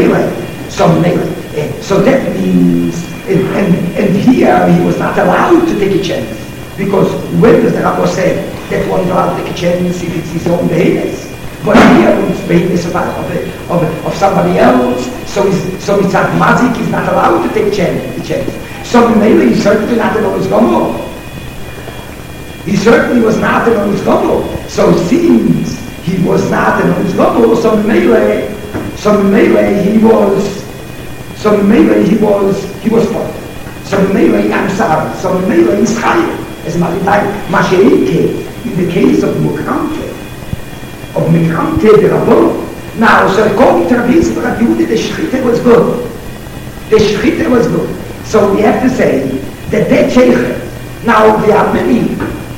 that means, and here he was not allowed to take a chance, because when does the Rabbah say that one is allowed to take a chance if it's his own behemoth? But here when it's behemoth of somebody else, so Yitzhak Mazik is not allowed to take the chance. So maybe he's certainly not an Onus Gomer. He certainly was not an Onus Gomer. So since he was not an Onus Gomer, so maybe he was poor. So maybe I'm sorry. So maybe he's higher. As a matter of fact, Masheike, in the case of Mekramte the Rabbon. Now, so according to Rabbi Yitzchak Rabbi Yehuda, the Shechita was good. So we have to say that Sheikh. Now there are many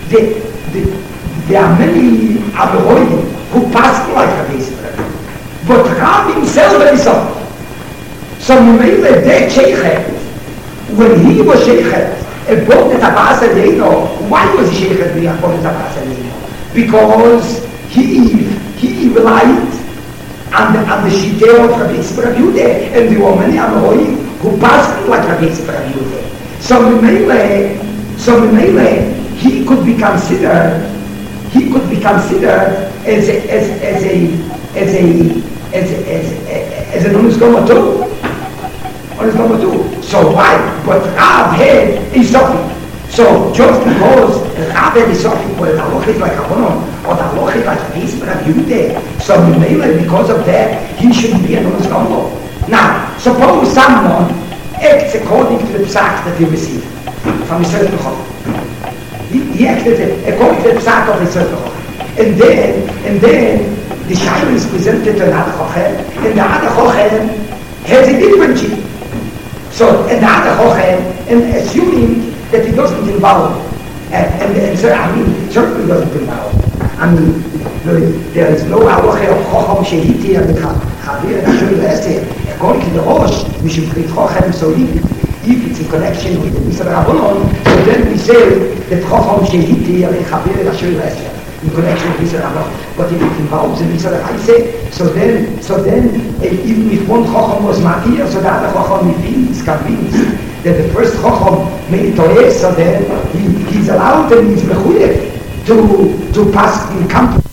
Amoraim who pass like Rabbi Yitzchak. But Rab himself is so. So maybe that Sheikh, when he was Sheikh, above the Tabas Aleino, why was he Sheikh above the Tabas Aleino? Because he relied on the Shiteh of Rabbi Yitzchak Rabbi Yehuda, and there were many Amoraim who passed like Rabbi Yitzchak Rabbi Yehuda. So maybe he could be considered as an Onus Gomer too. So why? But Rav had a Sofi. So just because Rav had a Sofi, but the halacha is like Rabbanon, or the halacha is like Rabbi Yitzchak Rabbi Yehuda, so maybe because of that, he shouldn't be an Onus Gomer. Now, suppose someone acts according to the psak that he received from a certain Chol. He acted according to the psak of a certain Chol. And then the Shaila is presented to another Chochem, and the other Chochem has a different sheet. So, and the other Chochem, and assuming that he doesn't involve, and so, certainly doesn't involve. There is no halacha of Chochem Shehiti and the Chavir and Hashem Lester. According to the Rosh, we should treat Chochem so if it's a connection with the Mr. Rabbanon, so then we say that Chochom Shehiti Alechaber Asher Lesser, in connection with Mr. Rabbanon. But if it involves the Mr. Rabbanon, so then even if one Chochom was Matir, so the other Chochom is convinced that the first Chochom made Toeh, so then he's allowed and he's mechuyev to pass in company.